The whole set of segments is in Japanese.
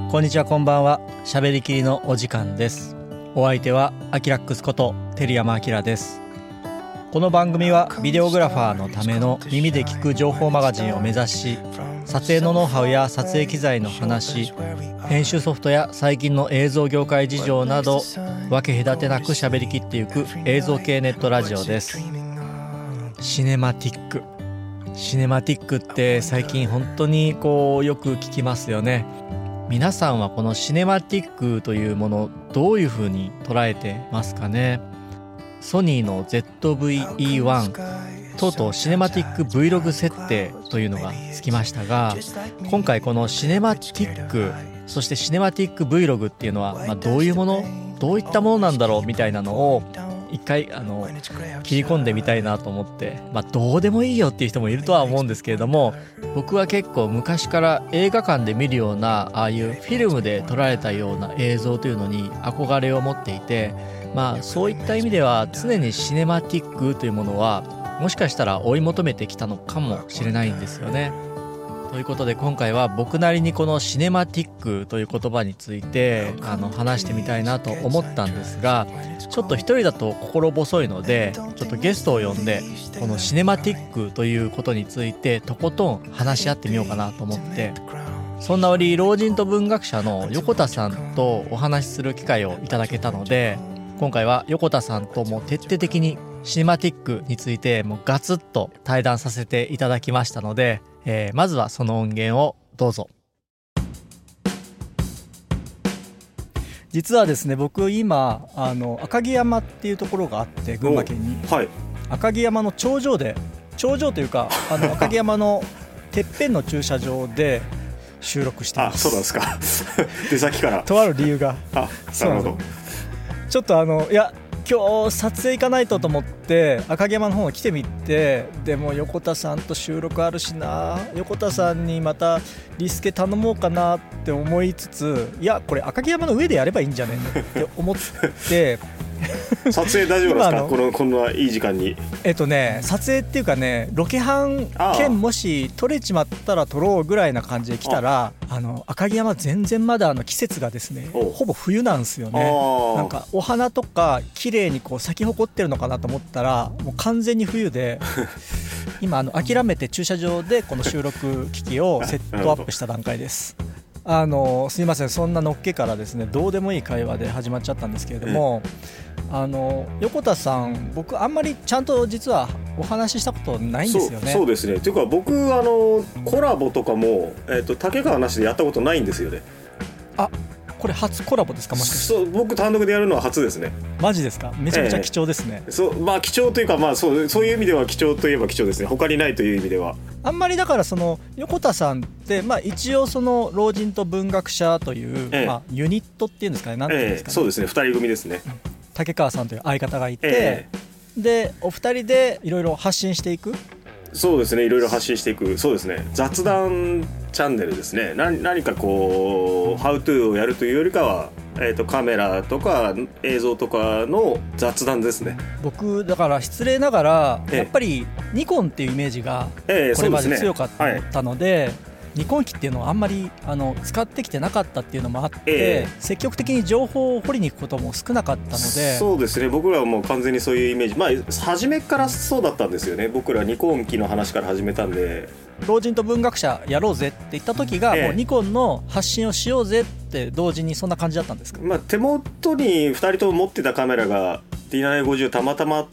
こんにちは、こんばんは。しゃべりきりのお時間です。お相手はアキラックスこと照山明です。この番組はビデオグラファーのための耳で聞く情報マガジンを目指し、撮影のノウハウや撮影機材の話、編集ソフトや最近の映像業界事情など分け隔てなくしゃべりきっていく映像系ネットラジオです。シネマティックって最近本当によく聞きますよね。皆さんはこのシネマティックというものをどういうふうに捉えてますかね。ソニーの ZV-E1 とうとうシネマティック Vlog 設定というのがつきましたが、今回このシネマティック、そしてシネマティック Vlog っていうのは、どういうもの、どういったものなんだろうみたいなのを一回切り込んでみたいなと思って、どうでもいいよっていう人もいるとは思うんですけれども、僕は結構昔から映画館で見るようなああいうフィルムで撮られたような映像というのに憧れを持っていて、そういった意味では常にシネマティックというものはもしかしたら追い求めてきたのかもしれないんですよね。ということで今回は僕なりにこのシネマティックという言葉について話してみたいなと思ったんですが、ちょっと一人だと心細いので、ちょっとゲストを呼んでこのシネマティックということについてとことん話し合ってみようかなと思って、そんな折老人と文学者の横田さんとお話しする機会をいただけたので、今回は横田さんとも徹底的にシネマティックについてもうガツッと対談させていただきましたので、まずはその音源をどうぞ。実はですね、僕今赤城山っていうところがあって、群馬県に、赤城山の頂上というか赤城山のてっぺんの駐車場で収録しています。 そうなんですか出先からとある理由がなるほど。 ちょっと今日撮影行かないと思って赤城山の方に来てみて、でも横田さんと収録あるしな、横田さんにまたリスケ頼もうかなって思いつつ、いやこれ赤城山の上でやればいいんじゃねえのって思って撮影大丈夫ですかこんないい時間に。撮影っていうかね、ロケハン兼もし撮れちまったら撮ろうぐらいな感じで来たら、赤城山全然まだ季節がですねほぼ冬なんですよね。なんかお花とか綺麗に咲き誇ってるのかなと思ったらもう完全に冬で今諦めて駐車場でこの収録機器をセットアップした段階です。すいません、そんなのっけからですねどうでもいい会話で始まっちゃったんですけれども、横田さん、僕あんまりちゃんと実はお話ししたことないんですよね。 そうですね。というか僕コラボとかも、竹川なしでやったことないんですよね。 これ初コラボですか、もしかして。 そう、僕単独でやるのは初ですね。 マジですか。めちゃめちゃ貴重ですね。 貴重というか、そういう意味では貴重といえば貴重ですね。他にないという意味ではあんまり。だから横田さんって、一応老人と文学者という、ユニットっていうんですかね、なんていうんですかね、 そうですね、2人組ですね。 竹川さんという相方がいて、でお二人でいろいろ発信していく。 そうですね、いろいろ発信していく。そうですね、雑談チャンネルですね。何かハウトゥーをやるというよりかは、カメラとか映像とかの雑談ですね。 僕だから失礼ながら、やっぱりニコンっていうイメージがこれまで強かったので、ニコン機っていうのはあんまり使ってきてなかったっていうのもあって、積極的に情報を掘りに行くことも少なかったので。 そうですね、僕らはもう完全にそういうイメージ、初めからそうだったんですよね。僕らニコン機の話から始めたんで、 老人と文学者やろうぜって言った時が、もうニコンの発信をしようぜって同時にそんな感じだったんですか。 手元に2人とも持ってたカメラが D750 たまたまあって、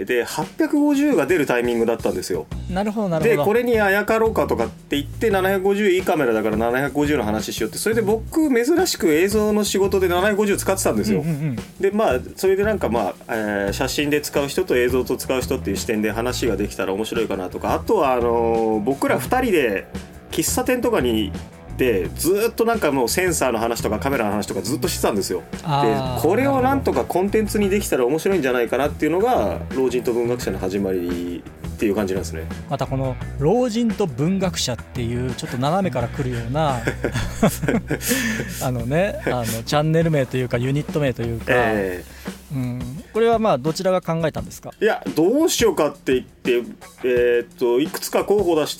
で850が出るタイミングだったんですよ。 なるほどなるほど。 でこれにあやかろうかとかって言って750いいカメラだから750の話しようって、それで僕珍しく映像の仕事で750使ってたんですよ。でそれで写真で使う人と映像と使う人っていう視点で話ができたら面白いかなとか、あとは僕ら2人で喫茶店とかにでずっともうセンサーの話とかカメラの話とかずっとしてたんですよ。でこれをなんとかコンテンツにできたら面白いんじゃないかなっていうのが老人と文学者の始まりっていう感じなんですね。 またこの老人と文学者っていうちょっと斜めから来るようなチャンネル名というかユニット名というか、 これはまあどちらが考えたんですか？ いやどうしようかって言って、いくつか候補出して、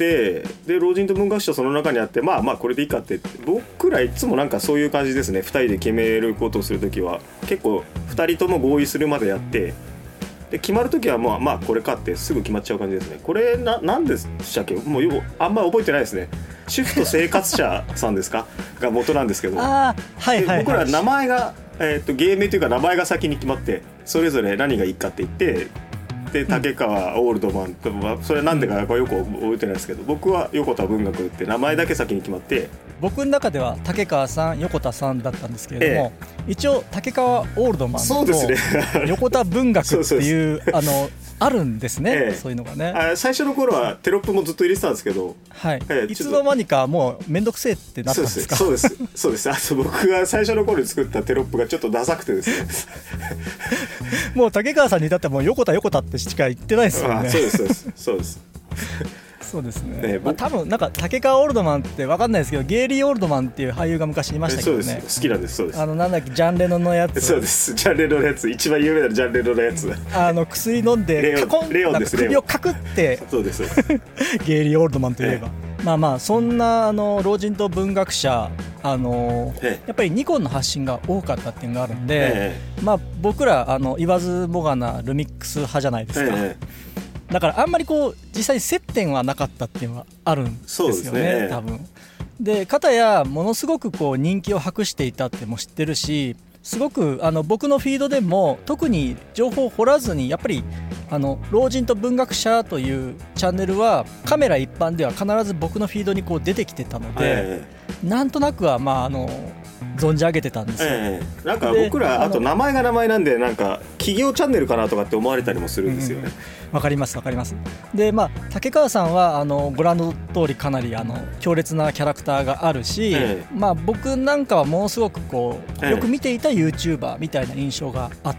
で老人と文学者その中にあって、まあこれでいいかって、僕らいつもなんかそういう感じですね。2人で決めることをするときは結構2人とも合意するまでやって、で決まるときはまあこれかってすぐ決まっちゃう感じですね。これなんでしたっけ？もうあんま覚えてないですね。主婦と生活者さんですかが元なんですけど、僕ら名前が、芸名というか名前が先に決まって、それぞれ何がいいかって言って、で竹川オールドマンとか、それなんでかよく覚えてないですけど、僕は横田文学って名前だけ先に決まって、 僕の中では竹川さん横田さんだったんですけれども、一応竹川オールドマンと横田文学っていうあるんですね、そういうのがね。 最初の頃はテロップもずっと入れてたんですけど、 いつの間にかもうめんどくせえってなったんですか？ そうですあと僕が最初の頃に作ったテロップがちょっとダサくてですねもう竹川さんに至ってはもう横田ってしか言ってないですよね。 そうですそうですね。多分なんか竹川オールドマンって分かんないですけど、ゲイリー・オールドマンっていう俳優が昔いましたけどね。 そうです、好きなんです。そうです。 なんだっけ、ジャンレノのやつ。 そうです、ジャンレノのやつ、一番有名なジャンレノのやつ。 薬飲んでカコンレオンです、 首をかくって。 そうですゲイリー・オールドマンといえば、まあそんな老人と文学者、やっぱりニコンの発信が多かったっていうのがあるんで、まあ僕ら言わずもがなルミックス派じゃないですか。だからあんまりこう実際に接点はなかったっていうのはあるんですよね、多分。で片やものすごくこう人気を博していたっても知ってるし、すごく僕のフィードでも特に情報を掘らずに、やっぱり老人と文学者というチャンネルはカメラ一般では必ず僕のフィードにこう出てきてたので、なんとなくはまあ存じ上げてたんですよ。 なんか僕らあと名前が名前なんで、なんか企業チャンネルかなとかって思われたりもするんですよね。 わかります。でまあ竹川さんはご覧の通りかなり強烈なキャラクターがあるし、まあ僕なんかはものすごくこうよく見ていた YouTuber みたいな印象があって、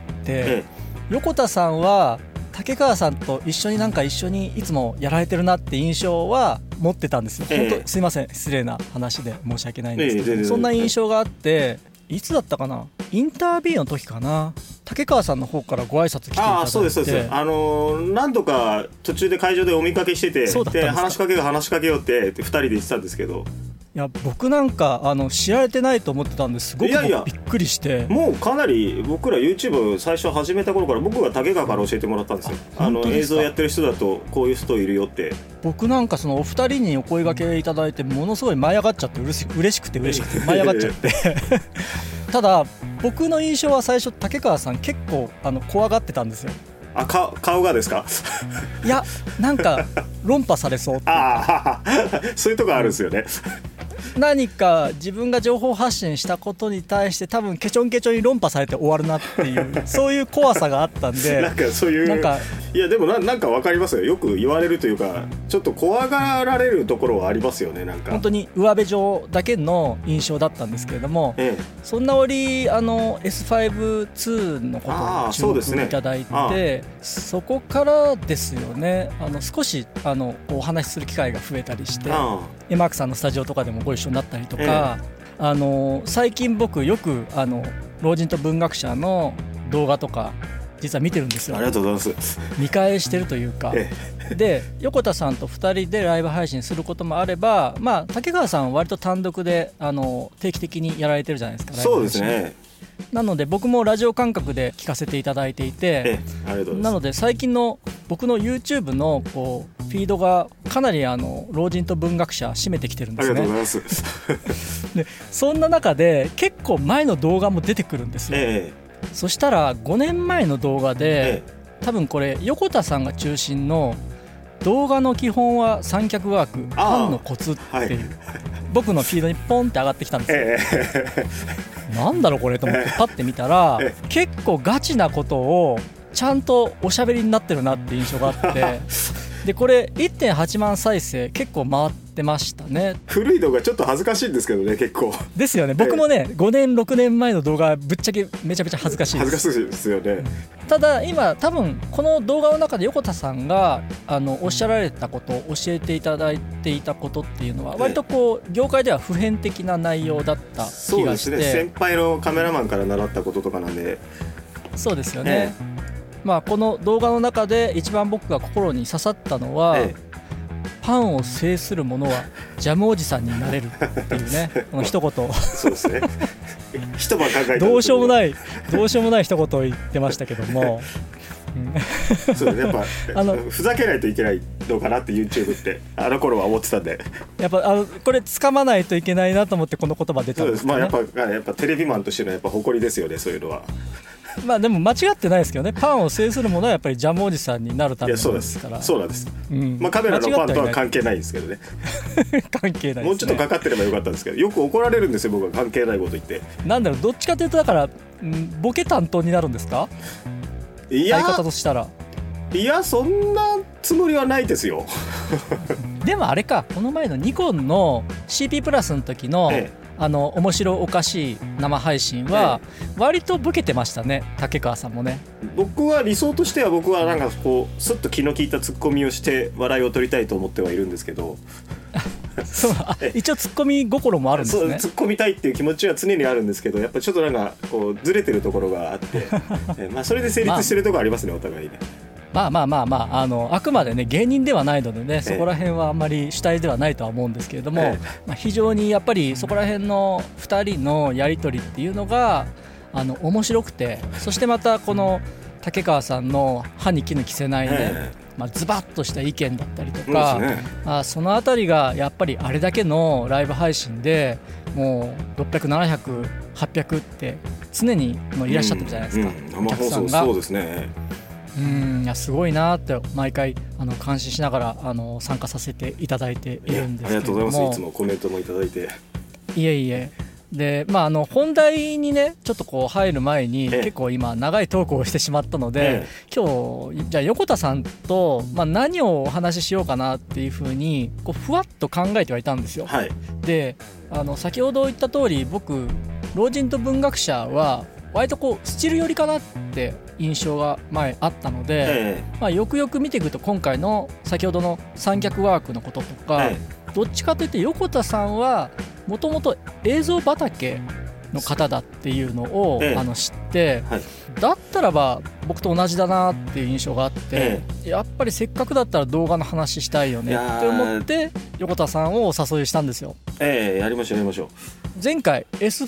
横田さんは竹川さんと一緒にいつもやられてるなって印象は持ってたんですよ。本当すいません、失礼な話で申し訳ないんですけど、そんな印象があって、いつだったかな、インタビューの時かな、竹川さんの方からご挨拶来ていただいて。 そうです何度か途中で会場でお見かけしてて、で話しかけようって2人で言ってたんですけど、 いや僕なんか知られてないと思ってたんですごくびっくりして。 もうかなり僕ら YouTube 最初始めた頃から僕が竹川から教えてもらったんですよ。映像やってる人だとこういう人いるよって。僕なんかそのお二人にお声掛けいただいて、ものすごい舞い上がっちゃって、嬉しくて舞い上がっちゃってただ僕の印象は最初竹川さん結構怖がってたんですよ。 顔がですか？ いやなんか論破されそうっていうかそういうとこあるんですよね。 何か自分が情報発信したことに対して多分ケチョンケチョンに論破されて終わるなっていうそういう怖さがあったんでなんかそういういやでもなんか分かりますよ。よく言われるというか、ちょっと怖がられるところはありますよね。なんか本当に上辺上だけの印象だったんですけれども、そんな折S5-2 のことを注目いただいて、そこからですよね。少しお話しする機会が増えたりして、エマークさんのスタジオとかでもご一緒になったりとか、最近僕よく老人と文学者の動画とか実は見てるんですよ。 ありがとうございます。 見返してるというか、で横田さんと2人でライブ配信することもあれば、まあ竹川さんは割と単独で定期的にやられてるじゃないですか。 そうですね。 なので僕もラジオ感覚で聞かせていただいていて、なので最近の僕の YouTube のこうフィードがかなり老人と文学者占めてきてるんですね。 ありがとうございますでそんな中で結構前の動画も出てくるんですよ。そしたら5年前の動画で、多分これ横田さんが中心の動画の基本は三脚ワーク、ファンのコツっていう、僕のフィードにポンって上がってきたんですよ。なんだろうこれと思ってパッて見たら、結構ガチなことをちゃんとおしゃべりになってるなって印象があってでこれ 1.8 万再生結構回ってましたね。 古い動画ちょっと恥ずかしいんですけどね。結構ですよね。僕もね、5年6年前の動画ぶっちゃけめちゃめちゃ恥ずかしいです。 恥ずかしいですよね。 ただ今多分この動画の中で横田さんがおっしゃられたこと、教えていただいていたことっていうのは割とこう業界では普遍的な内容だった気がして。 そうですね。先輩のカメラマンから習ったこととかなんで、 そうですよね、まあ、この動画の中で一番僕が心に刺さったのは、パンを制する者はジャムおじさんになれるっていうねこの一言そうですね一晩考えたどうしようもない一言を言ってましたけどもそうやっぱふざけないといけないのかなって YouTube ってあの頃は思ってたんで、 やっぱこれ掴まないといけないなと思ってこの言葉出たんですかね。 そうです、まあ、やっぱテレビマンとしてのやっぱ誇りですよね、そういうのは。 まあでも間違ってないですけどね、パンを制するものはやっぱりジャムおじさんになるためのものですから。 そうなんです、まあ、カメラのパンとは関係ないんですけどね関係ないですね。 もうちょっとかかってればよかったんですけど、よく怒られるんですよ、僕は関係ないこと言って。 なんだろう、どっちかというとだからボケ担当になるんですか、相方としたら。 いや、そんなつもりはないですよでもあれか、この前のニコンの CP プラスの時の、面白おかしい生配信は割とボケてましたね、竹川さんもね。 僕は理想としては、僕はなんかこうスッと気の利いたツッコミをして笑いを取りたいと思ってはいるんですけどそう、一応ツッコミ心もあるんですね。 そう、突っ込みたいっていう気持ちは常にあるんですけど、やっぱちょっとなんかこうずれてるところがあってまあそれで成立してるところありますね、お互いね。 まああくまでね芸人ではないのでね、そこら辺はあんまり主体ではないとは思うんですけれども、非常にやっぱりそこら辺の2人のやり取りっていうのが面白くて、そしてまたこの竹川さんの歯に衣着せないね、ズバッとした意見だったりとか、そのあたりがやっぱりあれだけのライブ配信でもう600、700、800って常にいらっしゃってるじゃないですか、お客さんが。 そうですね。 いやすごいなって毎回感心しながら参加させていただいているんですけれども。 ありがとうございます。いつもコメントもいただいて。 いえいえ。で本題にねちょっとこう入る前に結構今長いトークをしてしまったので、今日じゃあ横田さんと何をお話ししようかなっていうふうにこうふわっと考えてはいたんですよ。で先ほど言った通り、僕老人と文学者は割とこうスチル寄りかなって印象が前あったので、よくよく見ていくと今回の先ほどの三脚ワークのこととか、どっちかというと横田さんはもともと映像畑の方だっていうのを知って、だったらば僕と同じだなっていう印象があって、やっぱりせっかくだったら動画の話したいよねって思って横田さんをお誘いしたんですよ。 やりましょう。 前回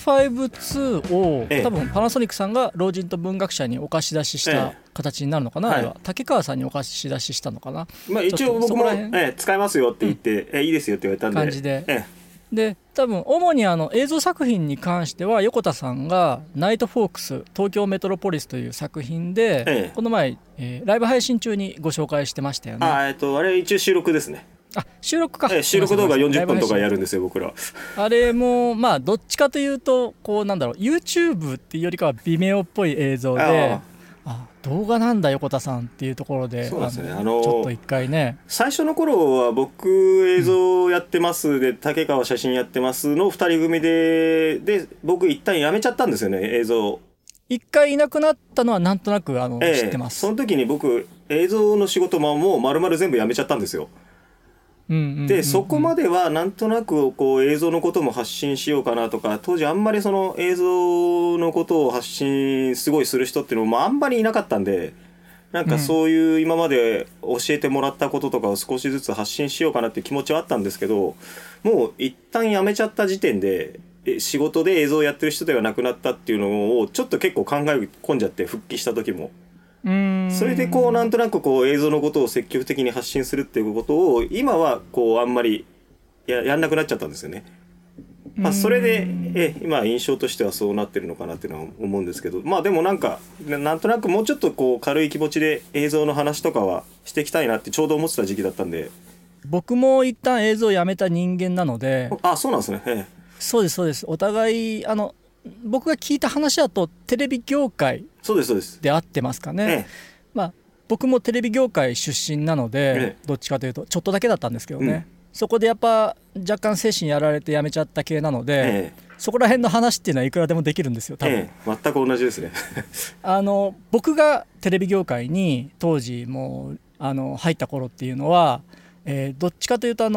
S5-2 を多分パナソニックさんが老人と文学者にお貸し出しした形になるのかな、あれは竹川さんにお貸し出ししたのかな。 一応僕も使えますよって言って、いいですよって言われたんで感じで、で多分主に映像作品に関しては横田さんがナイトフォークス東京メトロポリスという作品で、この前、ライブ配信中にご紹介してましたよね。 あれ一応収録ですね。 収録か、 収録動画40分とかやるんですよ、僕ら。 あれもどっちかというとこうなんだろう、 YouTube っていうよりかは微妙っぽい映像で、動画なんだ横田さんっていうところで、そうですね、ちょっと一回ね、 最初の頃は僕映像やってますで、竹川写真やってますの2人組で僕一旦やめちゃったんですよね、映像。 一回いなくなったのはなんとなく知ってます。 その時に僕映像の仕事ももう丸々全部やめちゃったんですよ。でそこまではなんとなくこう映像のことも発信しようかなとか、当時あんまりその映像のことを発信すごいする人っていうのもあんまりいなかったんで、なんかそういう今まで教えてもらったこととかを少しずつ発信しようかなっていう気持ちはあったんですけど、もう一旦やめちゃった時点で仕事で映像をやってる人ではなくなったっていうのをちょっと結構考え込んじゃって、復帰した時も。それでこうなんとなくこう映像のことを積極的に発信するっていうことを今はこうあんまりやんなくなっちゃったんですよね。それで今印象としてはそうなってるのかなっていうのは思うんですけど、でもなんとなくもうちょっとこう軽い気持ちで映像の話とかはしていきたいなってちょうど思ってた時期だったんで。 僕も一旦映像をやめた人間なので。 そうなんですね。 そうですお互い僕が聞いた話だとテレビ業界で合ってますかね。僕もテレビ業界出身なので、どっちかというとちょっとだけだったんですけどね、そこでやっぱ若干精神やられて辞めちゃった系なので、そこら辺の話っていうのはいくらでもできるんですよ多分。 全く同じですね僕がテレビ業界に当時もう入った頃っていうのは、どっちかというと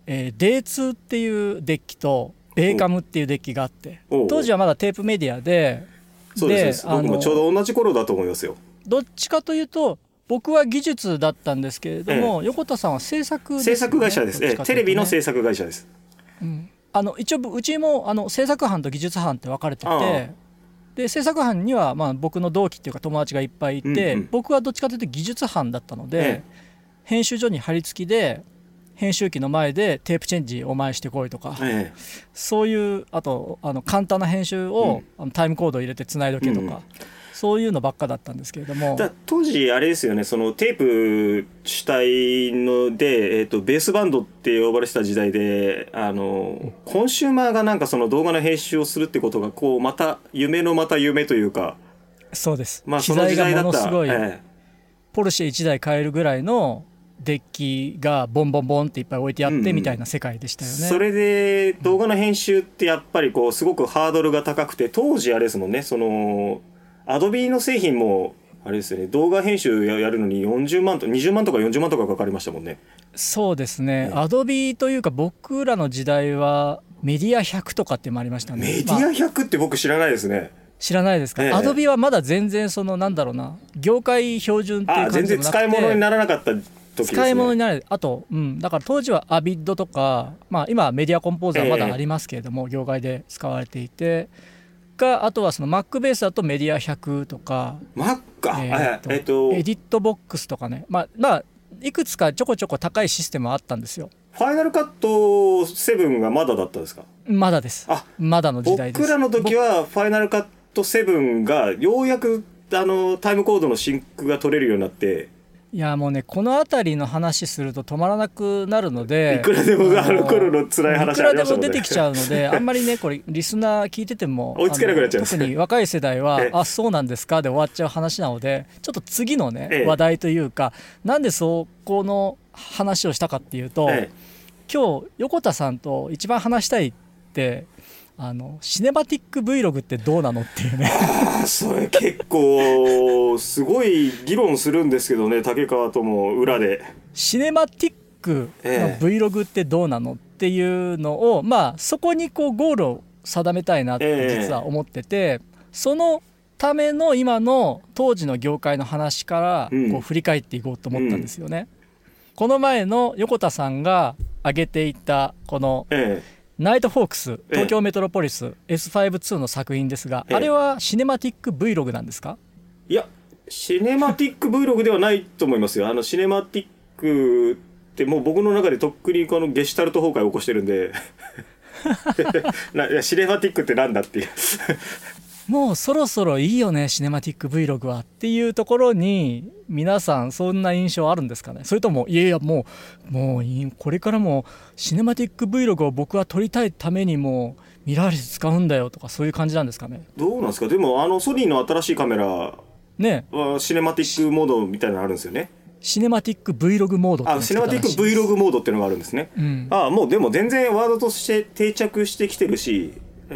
D2 っていうデッキとベーカムっていうデッキがあって、当時はまだテープメディアでそうです僕もちょうど同じ頃だと思いますよ。 どっちかというと僕は技術だったんですけれども、横田さんは制作です、ね、 制作会社です、ね、テレビの制作会社です、 一応うちも制作班と技術班って分かれてて、で制作班には僕の同期っていうか友達がいっぱいいて、僕はどっちかというと技術班だったので、編集所に張り付きで編集機の前でテープチェンジお前してこいとか、そういうあと簡単な編集を、タイムコード入れてつないどけとか、そういうのばっかだったんですけれども、 当時あれですよね、そのテープ主体ので、ベースバンドって呼ばれてた時代でコンシューマーがなんかその動画の編集をするってことがこうまた夢のまた夢というか、 そうです、 その時代だった、 機材がものすごい、ポルシェ1台買えるぐらいのデッキがボンボンボンっていっぱい置いてあってみたいな世界でしたよね、 それで動画の編集ってやっぱりこうすごくハードルが高くて、当時あれですもんね、そのアドビの製品もあれですよね、動画編集やるのに40万と20万とか40万とかかかりましたもんね。 そうですね、アドビというか僕らの時代はメディア100とかってもありましたね。 メディア100って僕知らないですね。 知らないですか。アドビはまだ全然そのなんだろうな、業界標準っていう感じでもなくて、 全然使い物にならなかった時ですね。 使い物になる。あと、だから当時はアビッドとか、今はメディアコンポーザーまだありますけれども、業界で使われていて、あとはその Mac ベースだとメディア100とか、 Mac エディットボックスとかね、いくつかちょこちょこ高いシステムはあったんですよ。 ファイナルカット7がまだだったんですか。 まだです。まだの時代です。 僕らの時はファイナルカット7がようやくタイムコードのシンクが取れるようになって、 いやもうね、この辺りの話すると止まらなくなるので、 いくらでも頃の辛い話ありましたもんね。 いくらでも出てきちゃうので、あんまりねこれリスナー聞いてても追いつけなくなっちゃいます。 特に若い世代はあそうなんですかで終わっちゃう話なので、ちょっと次のね話題というか、なんでそこの話をしたかっていうと、今日横田さんと一番話したいってシネマティック Vlog ってどうなのっていうねそれ結構すごい議論するんですけどね、竹川とも裏でシネマティックの Vlog ってどうなのっていうのを、そこにこうゴールを定めたいなって実は思ってて、そのための今の当時の業界の話からこう振り返っていこうと思ったんですよね。この前の横田さんが挙げていたこのナイトフォークス東京メトロポリス S52 の作品ですが、あれはシネマティック Vlog なんですか。 いやシネマティック Vlog ではないと思いますよ。シネマティックってもう僕の中でとっくにこのゲシュタルト崩壊を起こしてるんでシネマティックってなんだっていうもうそろそろいいよねシネマティック Vlog はっていうところに皆さんそんな印象あるんですかね。それともいやもうこれからもシネマティック Vlog を僕は撮りたいためにもミラーレス使うんだよとかそういう感じなんですかね。 どうなんですか。でもソニーの新しいカメラはシネマティックモードみたいなのあるんですよね。 シネマティック Vlog モードってシネマティック Vlog モードっていうのがあるんですね。もうでも全然ワードとして定着してきてるし、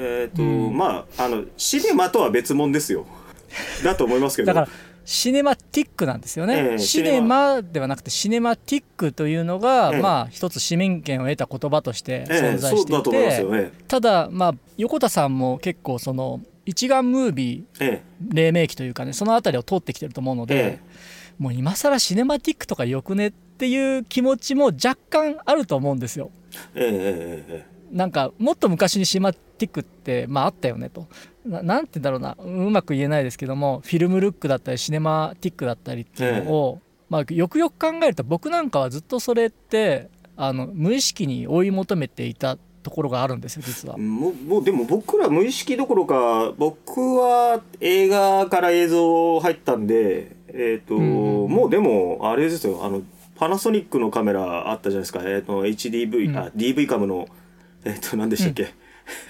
シネマとは別物ですよだと思いますけどだからシネマティックなんですよね、シネマではなくてシネマティックというのが、一つ市民権を得た言葉として存在していて、ただ横田さんも結構その一眼ムービー、黎明期というかね、そのあたりを通ってきてると思うので、もう今更シネマティックとかよくねっていう気持ちも若干あると思うんですよ。なんかもっと昔にシネマティックってあったよねと、なんて言うんだろうな、うまく言えないですけども、フィルムルックだったりシネマティックだったりっていうのを、よくよく考えると僕なんかはずっとそれって無意識に追い求めていたところがあるんですよ実は。 もうでも僕ら無意識どころか、僕は映画から映像入ったんで、もうでもあれですよ、パナソニックのカメラあったじゃないですか、HDV、DV カムの何でしたっけ、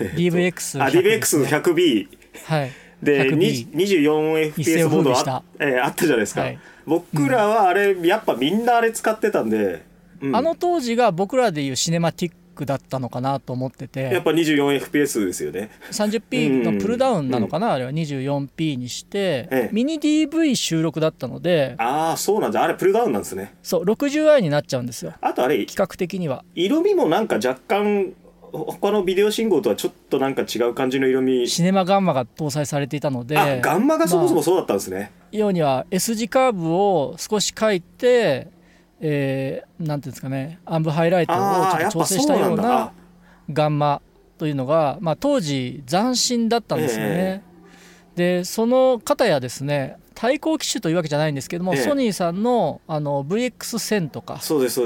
DVX100B、 で 24fps モードあったじゃないですか、僕らはあれ、やっぱみんなあれ使ってたんで、 当時が僕らでいうシネマティックだったのかなと思ってて、 やっぱ 24fps ですよね。 30p のプルダウンなのかな、あれは 24p にして、ミニ DV 収録だったので、 そうなんだ、あれプルダウンなんですね。 そう 60i になっちゃうんですよ。 あとあれ企画的には色味もなんか若干他のビデオ信号とはちょっとなんか違う感じの色味。 シネマガンマが搭載されていたので、 ガンマがそもそもそうだったんですね。 ようには S 字カーブを少し書いて、なんていうんですかね、アンブハイライトをちょっと調整したようなガンマというのが、当時斬新だったんですよね。でその方やですね、対抗機種というわけじゃないんですけども、ソニーさんのVX1000 とか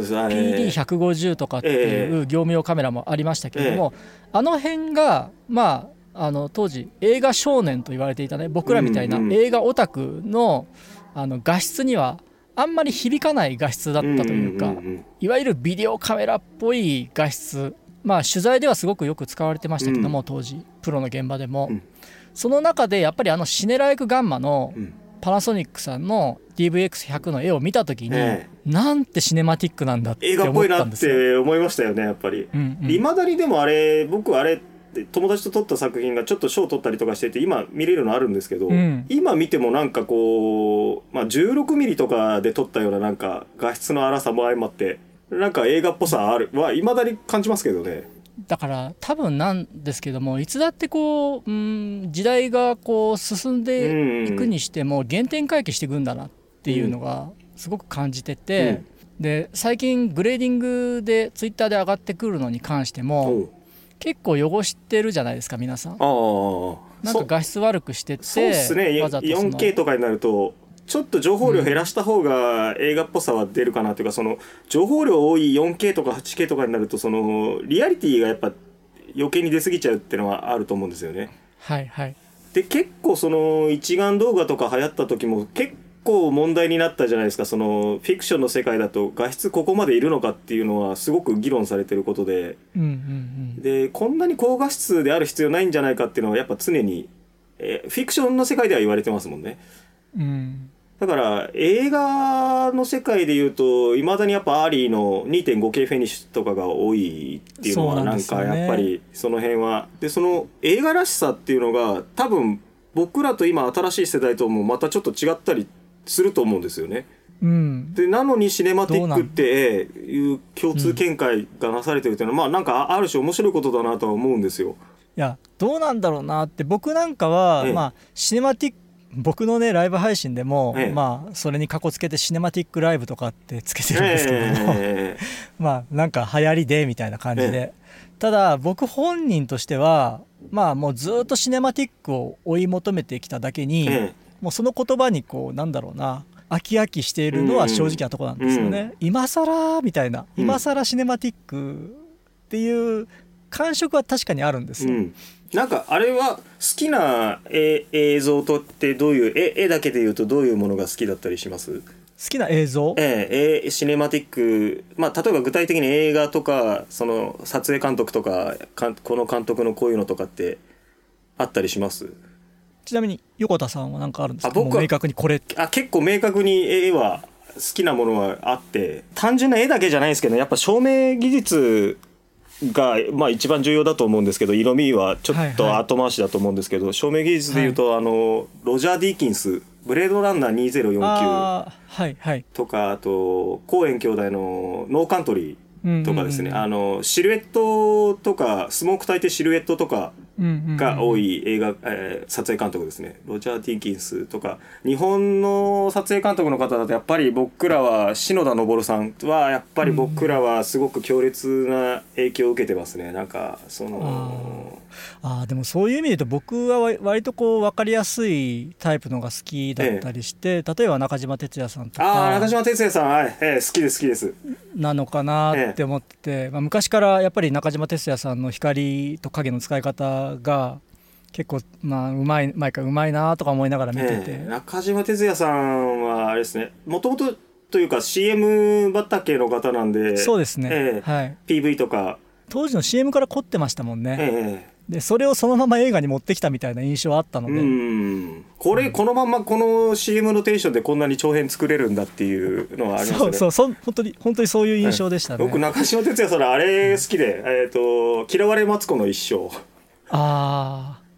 PD150 とかっていう業務用カメラもありましたけれども、あの辺が当時映画少年と言われていたね、僕らみたいな映画オタクの画質にはあんまり響かない画質だったというか、いわゆるビデオカメラっぽい画質、取材ではすごくよく使われてましたけども、当時プロの現場でも、その中でやっぱりシネライクガンマのパナソニックさんの DVX100 の絵を見た時に、なんてシネマティックなんだって思ったんですよ。 映画っぽいなって思いましたよね、やっぱり。いまだにでも僕あれ友達と撮った作品がちょっと賞取ったりとかしてて今見れるのあるんですけど、今見てもなんかこう、16ミリとかで撮ったようななんか画質の荒さも相まってなんか映画っぽさあるはいまだに感じますけどね。 だから多分なんですけども、いつだってこう、時代がこう進んでいくにしても原点回帰していくんだなっていうのがすごく感じてて、で最近グレーディングでツイッターで上がってくるのに関しても結構汚してるじゃないですか皆さん。なんか画質悪くしてて、 そうですね、 わざと 4K とかになるとちょっと情報量減らした方が映画っぽさは出るかなというか、その情報量多い 4K とか 8K とかになるとそのリアリティがやっぱ余計に出過ぎちゃうっていうのはあると思うんですよね。 はいはい。 で結構その一眼動画とか流行った時も結構問題になったじゃないですか。そのフィクションの世界だと画質ここまでいるのかっていうのはすごく議論されてることで、でこんなに高画質である必要ないんじゃないかっていうのはやっぱ常に、フィクションの世界では言われてますもんね。だから映画の世界でいうといまだにやっぱアーリーの 2.5K フェニッシュとかが多いっていうのはなんかやっぱりその辺はで、その映画らしさっていうのが多分僕らと今新しい世代ともまたちょっと違ったりすると思うんですよね。でなのにシネマティックっていう共通見解がなされてるっていうのはなんかある種面白いことだなとは思うんですよ。 いやどうなんだろうなって、僕なんかは、シネマティック僕のねライブ配信でも、それにかこつけてシネマティックライブとかってつけてるんですけども、なんか流行りでみたいな感じで、ただ僕本人としてはもうずっとシネマティックを追い求めてきただけに、もうその言葉にこうなんだろうな、飽き飽きしているのは正直なところなんですよね。今更みたいな、今更シネマティックっていう感触は確かにあるんですよ。 なんかあれは好きな映像とってどういう絵だけで言うとどういうものが好きだったりします？ 好きな映像？ シネマティック、例えば具体的に映画とかその撮影監督とかこの監督のこういうのとかってあったりします？ ちなみに横田さんは何かあるんですか？ 僕は明確にこれ結構明確に絵は好きなものはあって、単純な絵だけじゃないですけどやっぱ照明技術が一番重要だと思うんですけど、色味はちょっと後回しだと思うんですけど、照明技術でいうと、ロジャー・ディーキンスブレードランナー2049とか、あとコーエン兄弟のノーカントリーとかですね、シルエットとかスモーク焚いてシルエットとかが多い映画、撮影監督ですね。ロジャー・ディーキンスとか、日本の撮影監督の方だとやっぱり僕らは篠田昇さんはやっぱり僕らはすごく強烈な影響を受けてますね。なんかそのでもそういう意味で言うと僕は割とこう分かりやすいタイプのが好きだったりして、例えば中島哲也さんとか。 中島哲也さん、好きですなのかなって思ってて、昔からやっぱり中島哲也さんの光と影の使い方が結構毎回うまいなとか思いながら見てて、 中島哲也さんはあれですね、もともとというか CM 畑の方なんで。 そうですね、 PV とか当時の CM から凝ってましたもんね。でそれをそのまま映画に持ってきたみたいな印象あったので、 このままこの CM のテンションでこんなに長編作れるんだっていうのはありますね。 本当にそういう印象でしたね。 僕中島哲也さんあれ好きで、嫌われマツコの一生。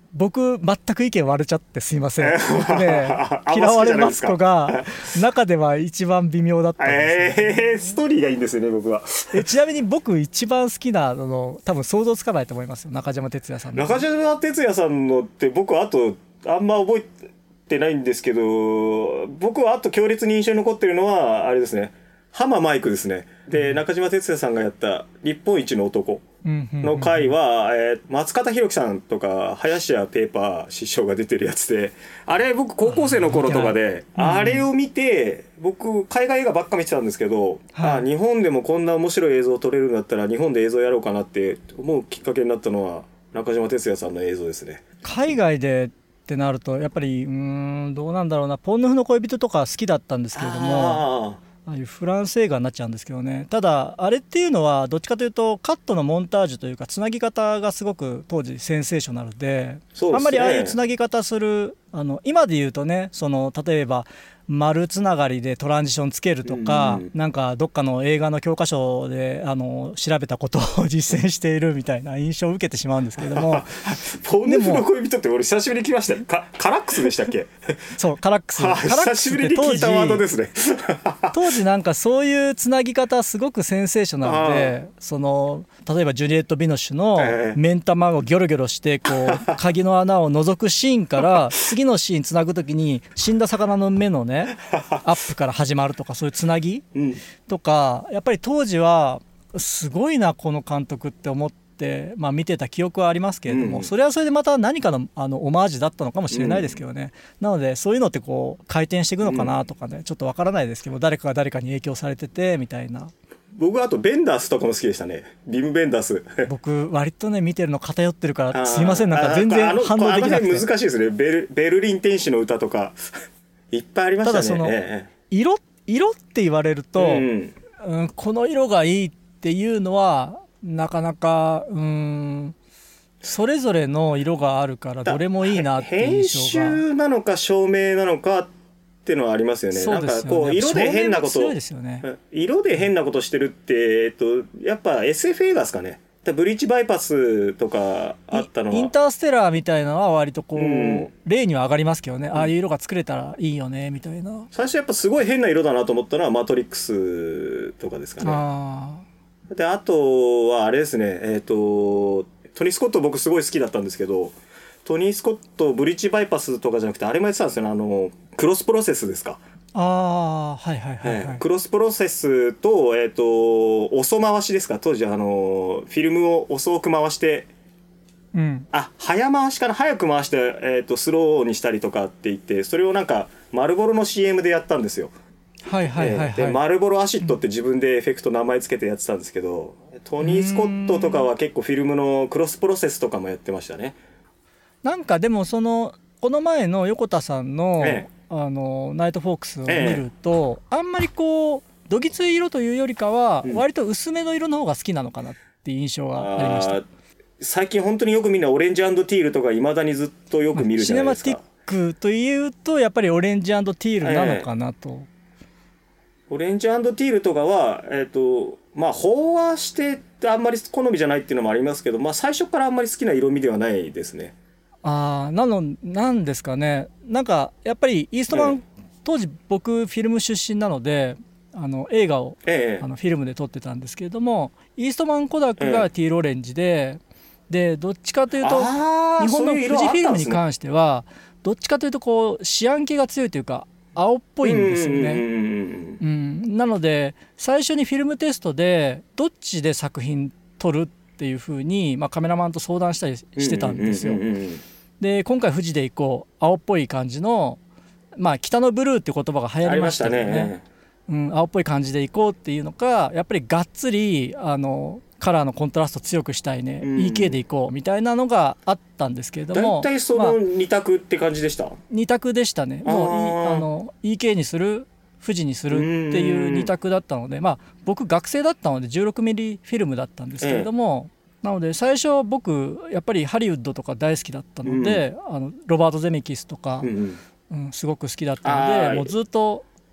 僕全く意見割れちゃってすいません。僕ね嫌われます子が中では一番微妙だったんです、 ストーリーがいいんですよね僕は。 ちなみに僕一番好きな多分想像つかないと思いますよ、中島哲也さんの。 中島哲也さんのって僕あとあんま覚えてないんですけど、僕はあと強烈に印象に残ってるのはあれですね、ハママイクですね。で、中島哲也さんがやった日本一の男の回は、松方弘樹さんとか林家ペーパー師匠が出てるやつで、あれ僕高校生の頃とかで、あれを見て、僕海外映画ばっか見てたんですけど、日本でもこんな面白い映像を撮れるんだったら日本で映像やろうかなって思うきっかけになったのは中島哲也さんの映像ですね。 海外でってなるとやっぱりどうなんだろうな、ポンヌフの恋人とか好きだったんですけれども、ああいうフランス映画になっちゃうんですけどね。ただあれっていうのはどっちかというとカットのモンタージュというかつなぎ方がすごく当時センセーショナル で、あんまりああいうつなぎ方する今で言うとね、例えば丸つながりでトランジションつけるとか、なんかどっかの映画の教科書で調べたことを実践しているみたいな印象を受けてしまうんですけれどもポンヌフの恋人って俺久しぶりに聞きましたよ。カラックスでしたっけ？ そう、カラックス。 久しぶりに聞いたワードですね。 当時なんかそういうつなぎ方すごくセンセーショナルで、例えばジュリエット・ビノッシュの目ん玉をギョロギョロしてこう鍵の穴を覗くシーンから次のシーンつなぐときに死んだ魚の目のねアップから始まるとか、そういうつなぎとか、やっぱり当時はすごいなこの監督って思って、見てた記憶はありますけれども、それはそれでまた何かのオマージュだったのかもしれないですけどね、なのでそういうのってこう回転していくのかなとかね、ちょっとわからないですけど、誰かが誰かに影響されててみたいな。 僕はあとベンダースとかも好きでしたね。ビム・ベンダース僕割とね見てるの偏ってるからすいません、なんか全然反応できなくて。 難しいですね。ベルリン天使の歌とかいっぱいありましたね。 ただ色って言われると、この色がいいっていうのはなかなかそれぞれの色があるからどれもいいなっていう印象が。 編集なのか照明なのかっていうのはありますよね。 そうですよね。 なんかこう色で変なこと、色で変なことしてるってやっぱ SF 映画ですかね。ブリッジバイパスとかあったのはインターステラーみたいなのは割とこう、例には上がりますけどね、ああいう色が作れたらいいよねみたいな。 最初やっぱすごい変な色だなと思ったのはマトリックスとかですかね。であとはあれですね、トニー・スコット僕すごい好きだったんですけど、トニー・スコットブリッジバイパスとかじゃなくてあれもやってたんですよね。クロスプロセスですか。クロスプロセスと、遅回しですか。当時フィルムを遅く回して、早回しかな、早く回して、スローにしたりとかって言って、それをなんかマルボロの CM でやったんですよ。でマルボロアシッドって自分でエフェクト名前つけてやってたんですけど、トニー・スコットとかは結構フィルムのクロスプロセスとかもやってましたね。 なんかでもこの前の横田さんの、ナイトフォークスを見ると、あんまりこうどぎつい色というよりかは、割と薄めの色の方が好きなのかなっていう印象がありました。 最近本当によくみんなオレンジ&ティールとかいまだにずっとよく見るじゃないですか。 シネマティックというとやっぱりオレンジ&ティールなのかなと。 オレンジ&ティールとかは飽和してあんまり好みじゃないっていうのもありますけど、最初からあんまり好きな色味ではないですね。 なんですかね。なんかやっぱりイーストマン、当時僕フィルム出身なので映画を、フィルムで撮ってたんですけれども、イーストマンコダックがティールオレンジで、どっちかというと日本の富士フィルムに関してはどっちかというとこうシアン系が強いというか青っぽいんですよね。なので最初にフィルムテストでどっちで作品撮るっていう風に、カメラマンと相談したりしてたんですよ。で今回富士で行こう、青っぽい感じの、北のブルーっていう言葉が流行りましたよね。青っぽい感じで行こうっていうのか、やっぱりがっつりカラーのコントラスト強くしたいね、EK で行こうみたいなのがあったんですけれども、 大体その2択って感じでした。 2択でしたね。もうEK にする富士にするっていう2択だったので、僕学生だったので 16mm フィルムだったんですけれども、なので最初僕やっぱりハリウッドとか大好きだったので、ロバート・ゼメキスとか、すごく好きだったので、もうずっと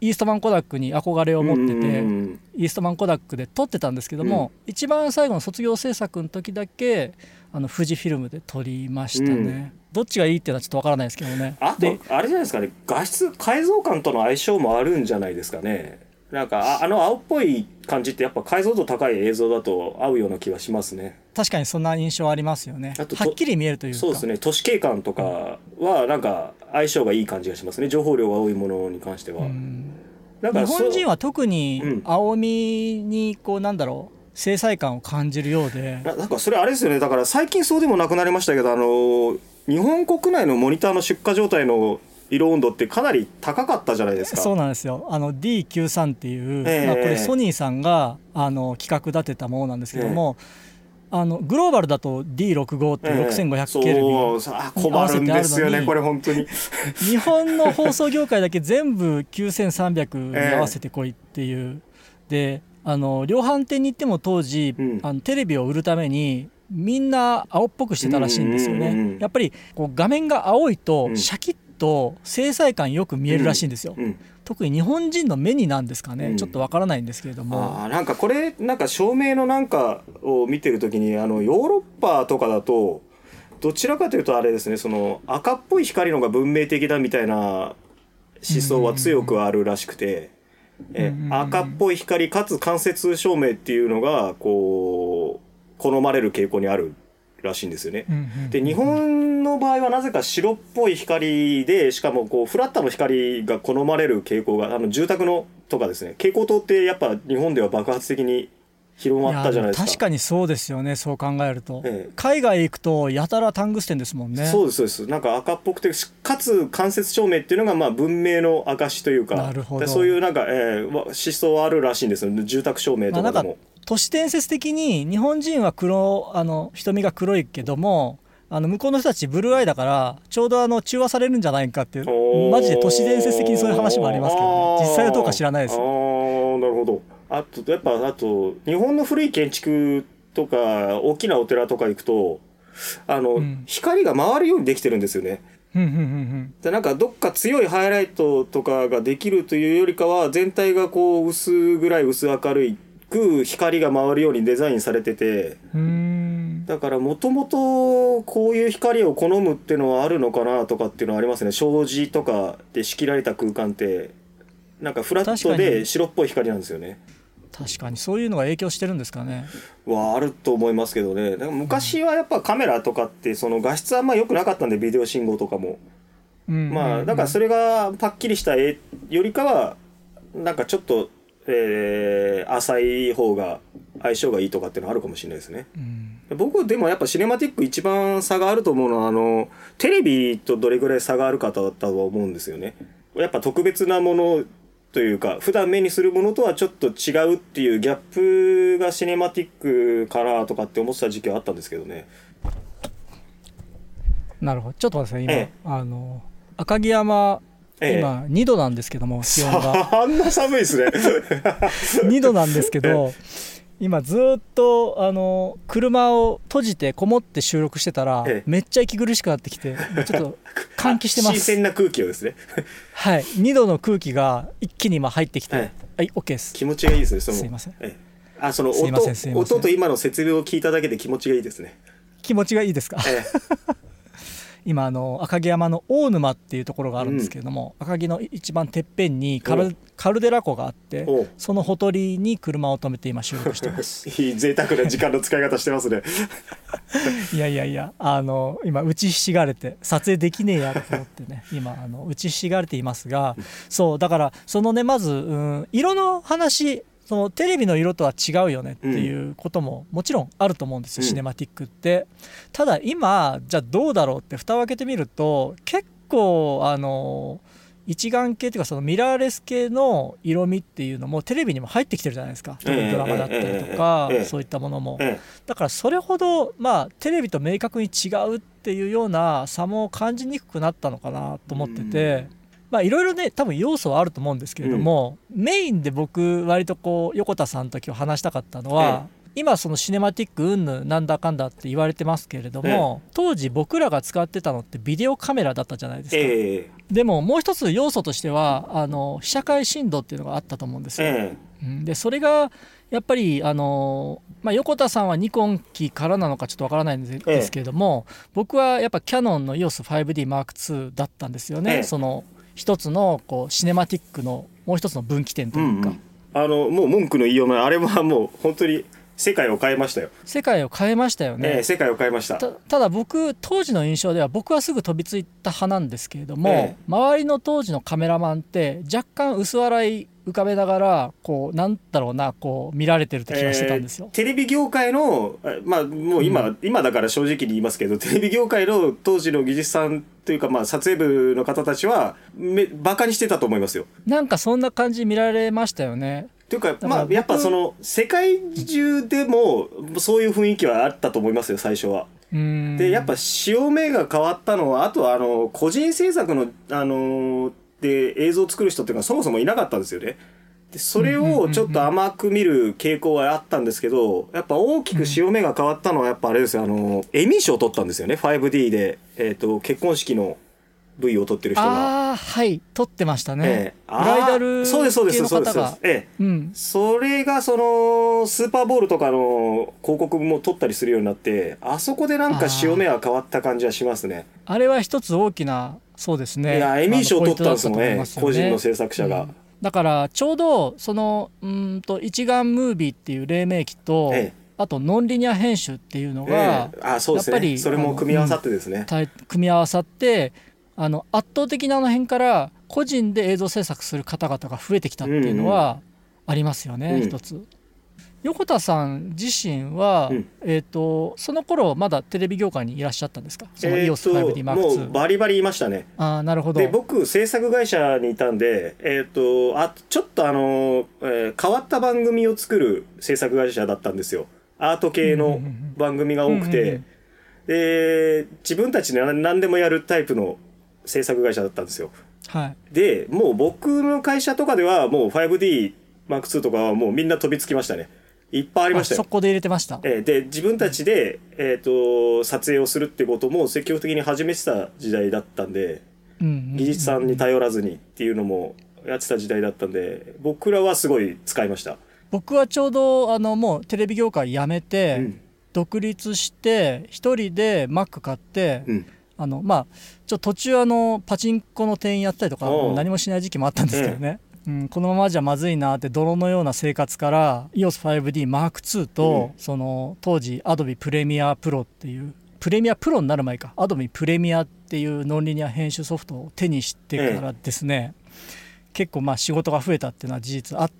イーストマンコダックに憧れを持ってて、イーストマンコダックで撮ってたんですけども、一番最後の卒業制作の時だけ富士フィルムで撮りましたね。どっちがいいっていうのはちょっとわからないですけどね。 あとあれじゃないですかね、画質解像感との相性もあるんじゃないですかね。なんか青っぽい感じってやっぱ解像度高い映像だと合うような気がしますね。 確かにそんな印象ありますよね。はっきり見えるというか。 そうですね、都市景観とかはなんか相性がいい感じがしますね、情報量が多いものに関しては。 なんか日本人は特に青みにこうなんだろう、精細感を感じるようで、 なんかそれあれですよね。だから最近そうでもなくなりましたけど、日本国内のモニターの出荷状態の色温度ってかなり高かったじゃないですか。 そうなんですよ。D93 っていう、これソニーさんが企画立てたものなんですけども、グローバルだと D65 って6500ケルビンに合わせてあるのに、 困るんですよねこれ本当に日本の放送業界だけ全部9300に合わせてこいっていう、で量販店に行っても当時、テレビを売るためにみんな青っぽくしてたらしいんですよね。やっぱりこう画面が青いとシャキッと精細感よく見えるらしいんですよ。特に日本人の目になんですかね、ちょっとわからないんですけれども、 なんかこれなんか照明のなんかを見てるときにヨーロッパとかだとどちらかというとあれですね、その赤っぽい光のが文明的だみたいな思想は強くあるらしくて、赤っぽい光かつ間接照明っていうのがこう好まれる傾向にあるらしいんですよね。で日本の場合はなぜか白っぽい光で、しかもこうフラットの光が好まれる傾向が住宅のとかですね、蛍光灯ってやっぱ日本では爆発的に広まったじゃないですか。 確かにそうですよね、そう考えると、海外行くとやたらタングステンですもんね。 そうですそうです。なんか赤っぽくてかつ間接照明っていうのがまあ文明の証というか、 なるほど、 そういうなんか、思想あるらしいんですよ、住宅照明とかでも。 都市伝説的に日本人は瞳が黒いけども向こうの人たちブルーアイだからちょうど中和されるんじゃないかっていう、マジで都市伝説的にそういう話もありますけどね、実際はどうか知らないです。 なるほど。あと日本の古い建築とか大きなお寺とか行くと光が回るようにできてるんですよね。でなんかどっか強いハイライトとかができるというよりかは全体がこう薄明るく光が回るようにデザインされてて、だからもともとこういう光を好むっていうのはあるのかなとかっていうのはありますね。障子とかで仕切られた空間ってなんかフラットで白っぽい光なんですよね。 確かにそういうのが影響してるんですかね。 あると思いますけどね。だから昔はやっぱカメラとかってその画質あんま良くなかったんで、ビデオ信号とかも、だからそれがパッキリした絵よりかはなんかちょっと、浅い方が相性がいいとかっていうのはあるかもしれないですね。僕でもやっぱシネマティック一番差があると思うのはテレビとどれぐらい差があるかだとは思うんですよね。やっぱ特別なものというか普段目にするものとはちょっと違うっていうギャップがシネマティックかなとかって思ってた時期はあったんですけどね。 なるほど。ちょっと待ってください。今、赤城山、今2度なんですけども、気温があんな寒いですね 2度なんですけど今ずっと車を閉じてこもって収録してたら、めっちゃ息苦しくなってきてちょっと換気してます。 新鮮な空気をですねはい、2度の空気が一気に今入ってきて、OK です。 気持ちがいいですね。 すいません。 その音と今の説明を聞いただけで気持ちがいいですね。 気持ちがいいですか、今赤城山の大沼っていうところがあるんですけれども、赤城の一番てっぺんにカルデラ湖があって、そのほとりに車を止めて今収録してますいい贅沢な時間の使い方してますねいや今打ちひしがれて撮影できねえやと思ってね今打ちひしがれていますが、そうだからまず、色の話、そのテレビの色とは違うよねっていうことももちろんあると思うんですよ、シネマティックって。ただ今じゃあどうだろうって蓋を開けてみると、結構一眼系っていうかそのミラーレス系の色味っていうのもテレビにも入ってきてるじゃないですか、ドラマだったりとか、そういったものも。だからそれほどテレビと明確に違うっていうような差も感じにくくなったのかなと思ってて、いろいろね多分要素はあると思うんですけれども、メインで僕割と横田さんと今日話したかったのは、 今そのシネマティック云々なんだかんだって言われてますけれども、当時僕らが使ってたのってビデオカメラだったじゃないですか、でももう一つ要素としては被写界深度っていうのがあったと思うんですよ、でそれがやっぱり横田さんはニコン機からなのかちょっとわからないんですけれども、僕はやっぱキヤノンの EOS5DMK2 だったんですよね、その一つのこうシネマティックのもう一つの分岐点というか、 もう文句の言いようもない、あれはもう本当に世界を変えましたよ。 世界を変えましたよね、 世界を変えました。 ただ僕当時の印象では僕はすぐ飛びついた派なんですけれども、周りの当時のカメラマンって若干薄笑い浮かべながらこうなんだろうなこう見られてるって気がしてたんですよ、 テレビ業界のもう今だから正直に言いますけど、テレビ業界の当時の技術さんというか撮影部の方たちはバカにしてたと思いますよ。なんかそんな感じ見られましたよね。 というかやっぱその世界中でもそういう雰囲気はあったと思いますよ最初は。でやっぱ潮目が変わったのはあとは個人制作ので映像を作る人っていうのはそもそもいなかったんですよね。でそれをちょっと甘く見る傾向はあったんですけど、やっぱ大きく潮目が変わったのはやっぱあれですよ、エミー賞を取ったんですよね 5D で、結婚式の V を撮ってる人がはい撮ってましたね、ブライダル系の方がそれがそのスーパーボールとかの広告も撮ったりするようになって、あそこでなんか潮目が変わった感じはしますね。 あれは一つ大きなそうですね、 いやエミー賞を取ったんですもんね、個人の制作者が、 だからちょうどその一眼ムービーっていう黎明期と、あとノンリニア編集っていうのが、 そうですね、やっぱりそれも組み合わさってですね、 組み合わさって圧倒的な辺から個人で映像制作する方々が増えてきたっていうのはありますよね、一つ。横田さん自身は、その頃まだテレビ業界にいらっしゃったんですか？その EOS5DMK2、 もうバリバリいましたね。 なるほど。 で僕制作会社にいたんで、ちょっと変わった番組を作る制作会社だったんですよ。アート系の番組が多くて、で自分たちで何でもやるタイプの制作会社だったんですよ。でもう僕の会社とかではもう 5DMK2 とかはもうみんな飛びつきましたね。いっぱいありましたよ。 速攻で入れてました。 で自分たちで、撮影をするってことも積極的に始めてた時代だったんで、技術さんに頼らずにっていうのもやってた時代だったんで、僕らはすごい使いました。 僕はちょうどもうテレビ業界辞めて、独立して一人で Mac 買って、途中パチンコの店員やったりとか何もしない時期もあったんですけどね、このままじゃまずいなって泥のような生活から EOS5DMK2 と、その当時 Adobe Premiere Pro っていうプレミアプロになる前か Adobe Premiereっていうノンリニア編集ソフトを手にしてからですね、結構仕事が増えたっていうのは事実あって、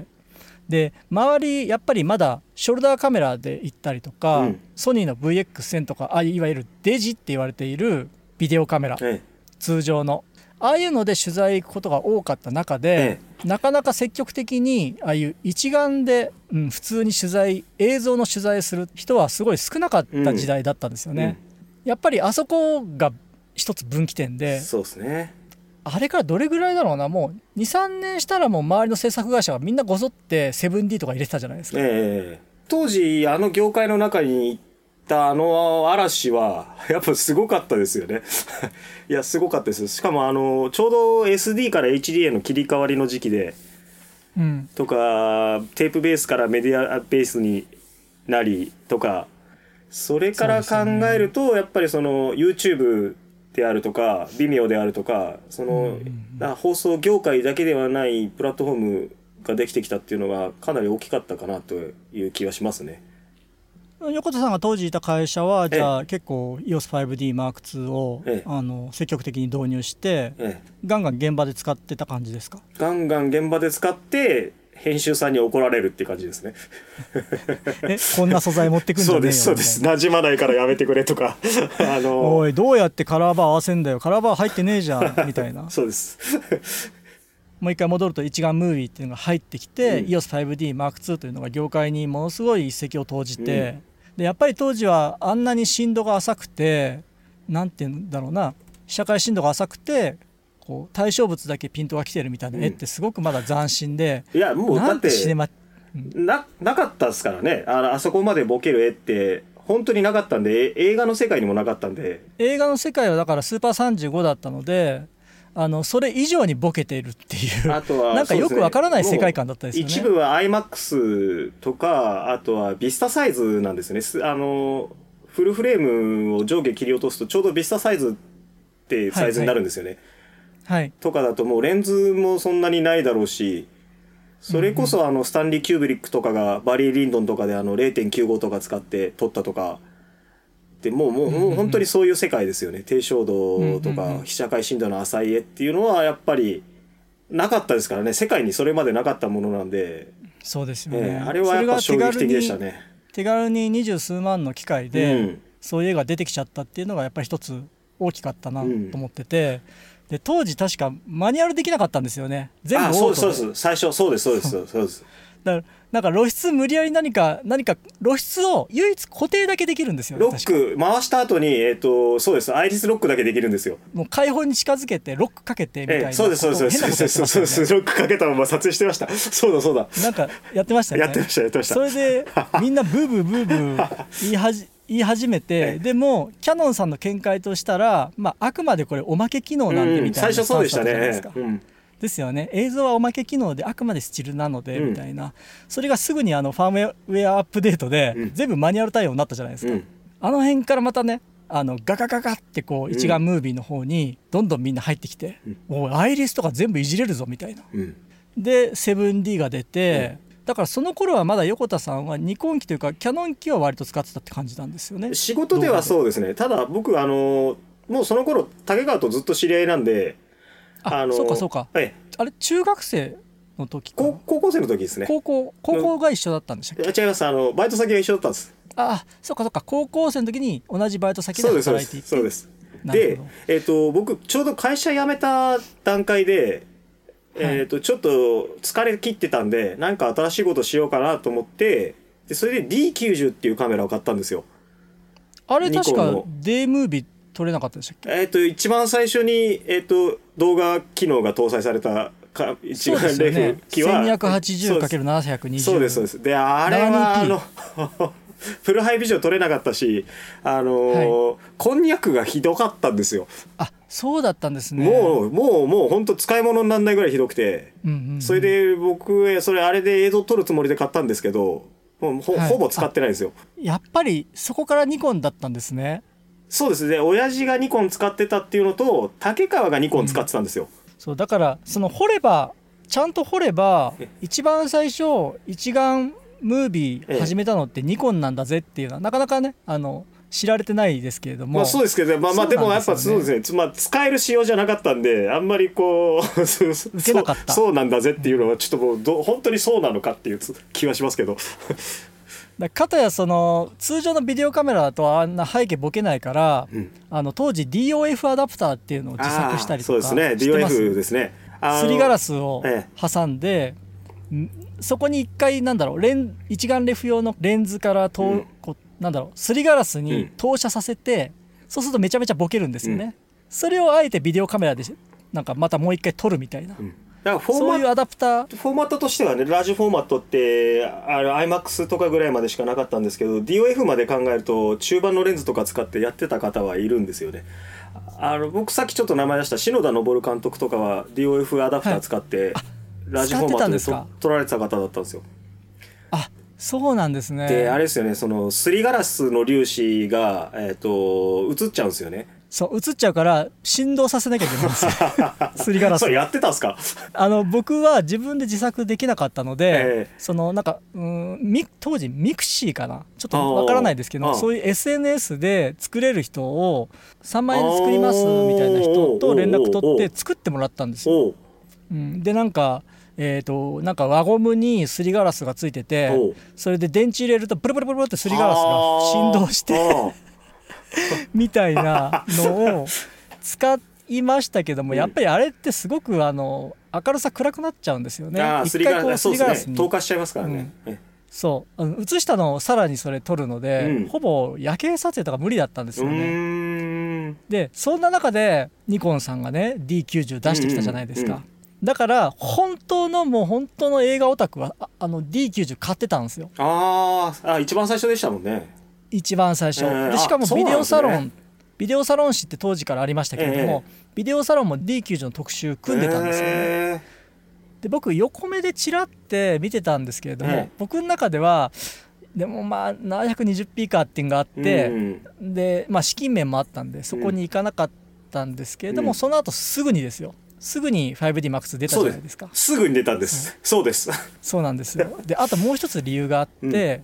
で周りやっぱりまだショルダーカメラで行ったりとか、ソニーの VX1000 とかいわゆるデジって言われているビデオカメラ、通常のああいうので取材行くことが多かった中で、なかなか積極的にああいう一眼で、普通に映像の取材する人はすごい少なかった時代だったんですよね、やっぱりあそこが一つ分岐点で、 そうですね、 あれからどれぐらいだろうな、もう 2,3 年したらもう周りの制作会社がみんなごそって 7D とか入れてたじゃないですか、 当時業界の中に行った嵐はやっぱすごかったですよねいやすごかったです。しかもちょうど SD から HD への切り替わりの時期で、とかテープベースからメディアベースになりとか、それから考えると、やっぱりその YouTube であるとか Vimeo であるとか、その、放送業界だけではないプラットフォームができてきたっていうのがかなり大きかったかなという気がしますね。 横田さんが当時いた会社はじゃあ結構 EOS5DMK2 を積極的に導入してガンガン現場で使ってた感じですか？ ガンガン現場で使って編集さんに怒られるって感じですねこんな素材持ってくんじゃねえよそうです馴染まないからやめてくれとかおいどうやってカラーバー合わせんだよ、カラーバー入ってねえじゃんみたいなそうですもう一回戻ると一眼ムービーっていうのが入ってきて、EOS5DMK2 というのが業界にものすごい一石を投じて、でやっぱり当時はあんなに深度が浅くて、なんていうんだろうな、被写界深度が浅くてこう対象物だけピントが来てるみたいな絵ってすごくまだ斬新で、 いやもうだってなかったですからね。あそこまでボケる絵って本当になかったんで、映画の世界にもなかったんで。 映画の世界はだからスーパー35だったので、それ以上にボケているっていう、 あとはなんかよくわからない世界観だったですよね。 一部は IMAX とか、あとはビスタサイズなんですね。フルフレームを上下切り落とすとちょうどビスタサイズってサイズになるんですよね。 はい、 とかだともうレンズもそんなにないだろうし、それこそスタンリー・キューブリックとかがバリー・リンドンとかで0.95 とか使って撮ったとかで、もう本当にそういう世界ですよね。低照度とか被写界深度の浅い絵っていうのはやっぱりなかったですからね。世界にそれまでなかったものなんで。 そうですよね、 あれはやっぱ衝撃的でしたね。 手軽に20数万の機械でそういう絵が出てきちゃったっていうのがやっぱり一つ大きかったなと思ってて、で当時確かマニュアルできなかったんですよね。全部オートで。 そうです最初そうですだからなんか露出無理やり何か露出を唯一固定だけできるんですよね。 ロック回した後にそうですアイリスロックだけできるんですよ。 もう開放に近づけてロックかけてみたいな、 そうですロックかけたまま撮影してました。そうだなんかやってましたよね。 やってましたそれでみんなブーブー言い始めて、でもキヤノンさんの見解としたら、あくまでこれおまけ機能なんでみたいなスタンスだったじゃないですか。ですよね。映像はおまけ機能であくまでスチルなのでみたいな、それがすぐにファームウェアアップデートで全部マニュアル対応になったじゃないですか。あの辺からまたねガガガガってこう一眼ムービーの方にどんどんみんな入ってきて、もうアイリスとか全部いじれるぞみたいな、で 7D が出て、だからその頃はまだ横田さんはニコン機というかキヤノン機は割と使ってたって感じなんですよね。 仕事ではそうですね。ただ僕もうその頃竹川とずっと知り合いなんで、 そうか、あれ中学生の時かな。 高校生の時ですね。 高校が一緒だったんでしたっけ。 違います。バイト先が一緒だったんです。 そうか高校生の時に同じバイト先で働いていて。 そうです。で僕ちょうど会社辞めた段階でちょっと疲れ切ってたんで、なんか新しいことしようかなと思って、でそれで D90 っていうカメラを買ったんですよ。 あれ確かデイムービー撮れなかったでしたっけ。 一番最初に動画機能が搭載された一眼レフ機は 1280×720。 そうですで、あれはフルハイビジョン撮れなかったし、こんにゃくがひどかったんですよ。 そうだったんですね。 もう本当使い物にならないぐらいひどくて、それで僕あれで映像撮るつもりで買ったんですけど、もうほぼ使ってないんですよ。 やっぱりそこからニコンだったんですね。 そうですね。親父がニコン使ってたっていうのと、竹川がニコン使ってたんですよ。 そうだからちゃんと掘れば一番最初一眼ムービー始めたのってニコンなんだぜっていうのはなかなかね知られてないですけれども、 そうですけど、でもやっぱそうですね、使える仕様じゃなかったんで、あんまりこう受けなかった。 そうなんだぜっていうのはちょっともう本当にそうなのかっていう気はしますけどかたやその通常のビデオカメラだとあんな背景ボケないから、当時 DOF アダプターっていうのを自作したりとかしてます。 そうですね、DOF ですね。 すりガラスを挟んで、そこに一回一眼レフ用のレンズからすりガラスに投射させて、そうするとめちゃめちゃボケるんですよね。それをあえてビデオカメラでまたもう一回撮るみたいな、だからそういうアダプターフォーマットとしてはね、ラージフォーマットってIMAX とかぐらいまでしかなかったんですけど、 DOF まで考えると中盤のレンズとか使ってやってた方はいるんですよね。僕さっきちょっと名前出した篠田昇監督とかは DOF アダプター使って、ラージフォーマットで撮られてた方だったんですよ。 そうなんですね。 であれですよね、そのすりガラスの粒子が映っちゃうんですよね。 そう映っちゃうから振動させなきゃいけないんですよすりガラス。 それやってたんですか。 僕は自分で自作できなかったので、当時ミクシーかな、ちょっとわからないですけど、そういう SNS で作れる人を3万円で作りますみたいな人と連絡取って作ってもらったんですよ。で輪ゴムにすりガラスがついてて、それで電池入れるとプルプルプルってすりガラスが振動してみたいなのを使いましたけども、やっぱりあれってすごく明るさ暗くなっちゃうんですよね。一回こうすりガラスに透過しちゃいますからね。 そう映したのをさらにそれ撮るので、ほぼ夜景撮影とか無理だったんですよね。でそんな中でニコンさんがね D90 出してきたじゃないですか。 だから本当の映画オタクはD90 買ってたんですよ。 一番最初でしたもんね。 一番最初、でしかもビデオサロン、ビデオサロン誌って当時からありましたけれども、ビデオサロンも D90 の特集組んでたんですよね。で僕横目でチラって見てたんですけれども、僕の中ではでもまあ 720p かっていうのがあって、で資金面もあったんでそこに行かなかったんですけれども、その後すぐに 5DMAX 出たじゃないですか。 すぐに出たんです。そうです。 そうなんですよ。であともう一つ理由があって、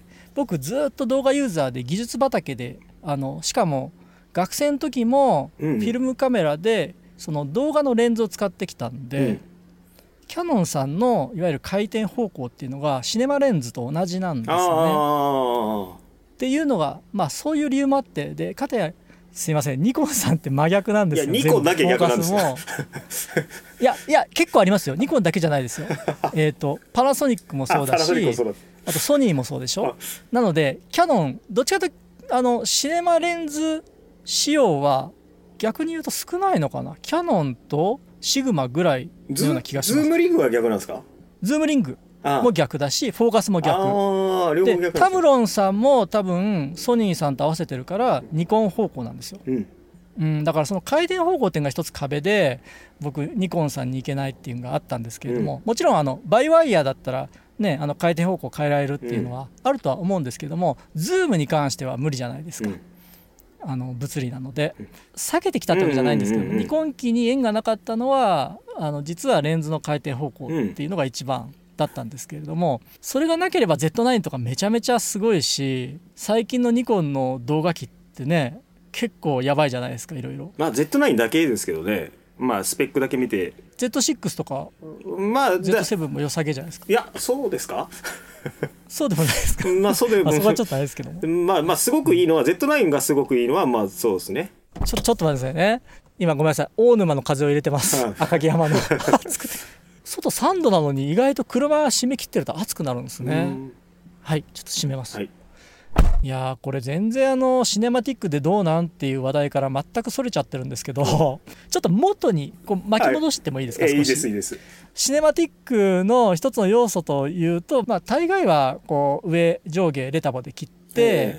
僕ずっと動画ユーザーで技術畑でしかも学生の時もフィルムカメラでその動画のレンズを使ってきたんで、キヤノンさんのいわゆる回転方向っていうのがシネマレンズと同じなんですよね。っていうのがそういう理由もあって、でかたやすいませんニコンさんって真逆なんですよ。 ニコンだけ逆なんですよ。 いや結構ありますよ。ニコンだけじゃないですよ。パナソニックもそうだし、あとソニーもそうでしょ。なのでキヤノンどっちかというとシネマレンズ仕様は逆に言うと少ないのかな。キヤノンとシグマぐらいのような気がします。 ズームリングは逆なんですか？ ズームリングも逆だし、フォーカスも逆で、タムロンさんも多分ソニーさんと合わせてるからニコン方向なんですよ。だからその回転方向っていうのが一つ壁で、僕ニコンさんに行けないっていうのがあったんですけれども、もちろんバイワイヤーだったらね回転方向変えられるっていうのはあるとは思うんですけども、ズームに関しては無理じゃないですか。物理なので避けてきたってわけじゃないんですけど、ニコン機に縁がなかったのは実はレンズの回転方向っていうのが一番だったんですけれども、それがなければ Z9 とかめちゃめちゃすごいし、最近のニコンの動画機ってね結構やばいじゃないですか。いろいろ Z9 だけですけどね、スペックだけ見て Z6 とか、Z7 も良さげじゃないですか。 いやそうですか？ そうでもないですか。 そうでもそこはちょっとあれですけども、 すごくいいのは Z9 がすごくいいのはそうですね。 ちょっと待ってくださいね。今ごめんなさい、大沼の風を入れてます。赤城山の暑くて外3度なのに意外と車が閉め切ってると暑くなるんですね。はい、ちょっと閉めます。いやこれ全然シネマティックでどうなんっていう話題から全くそれちゃってるんですけど、ちょっと元に巻き戻してもいいですか？少しいいですいいです。 シネマティックの一つの要素というと、大概は上上下レタボで切って、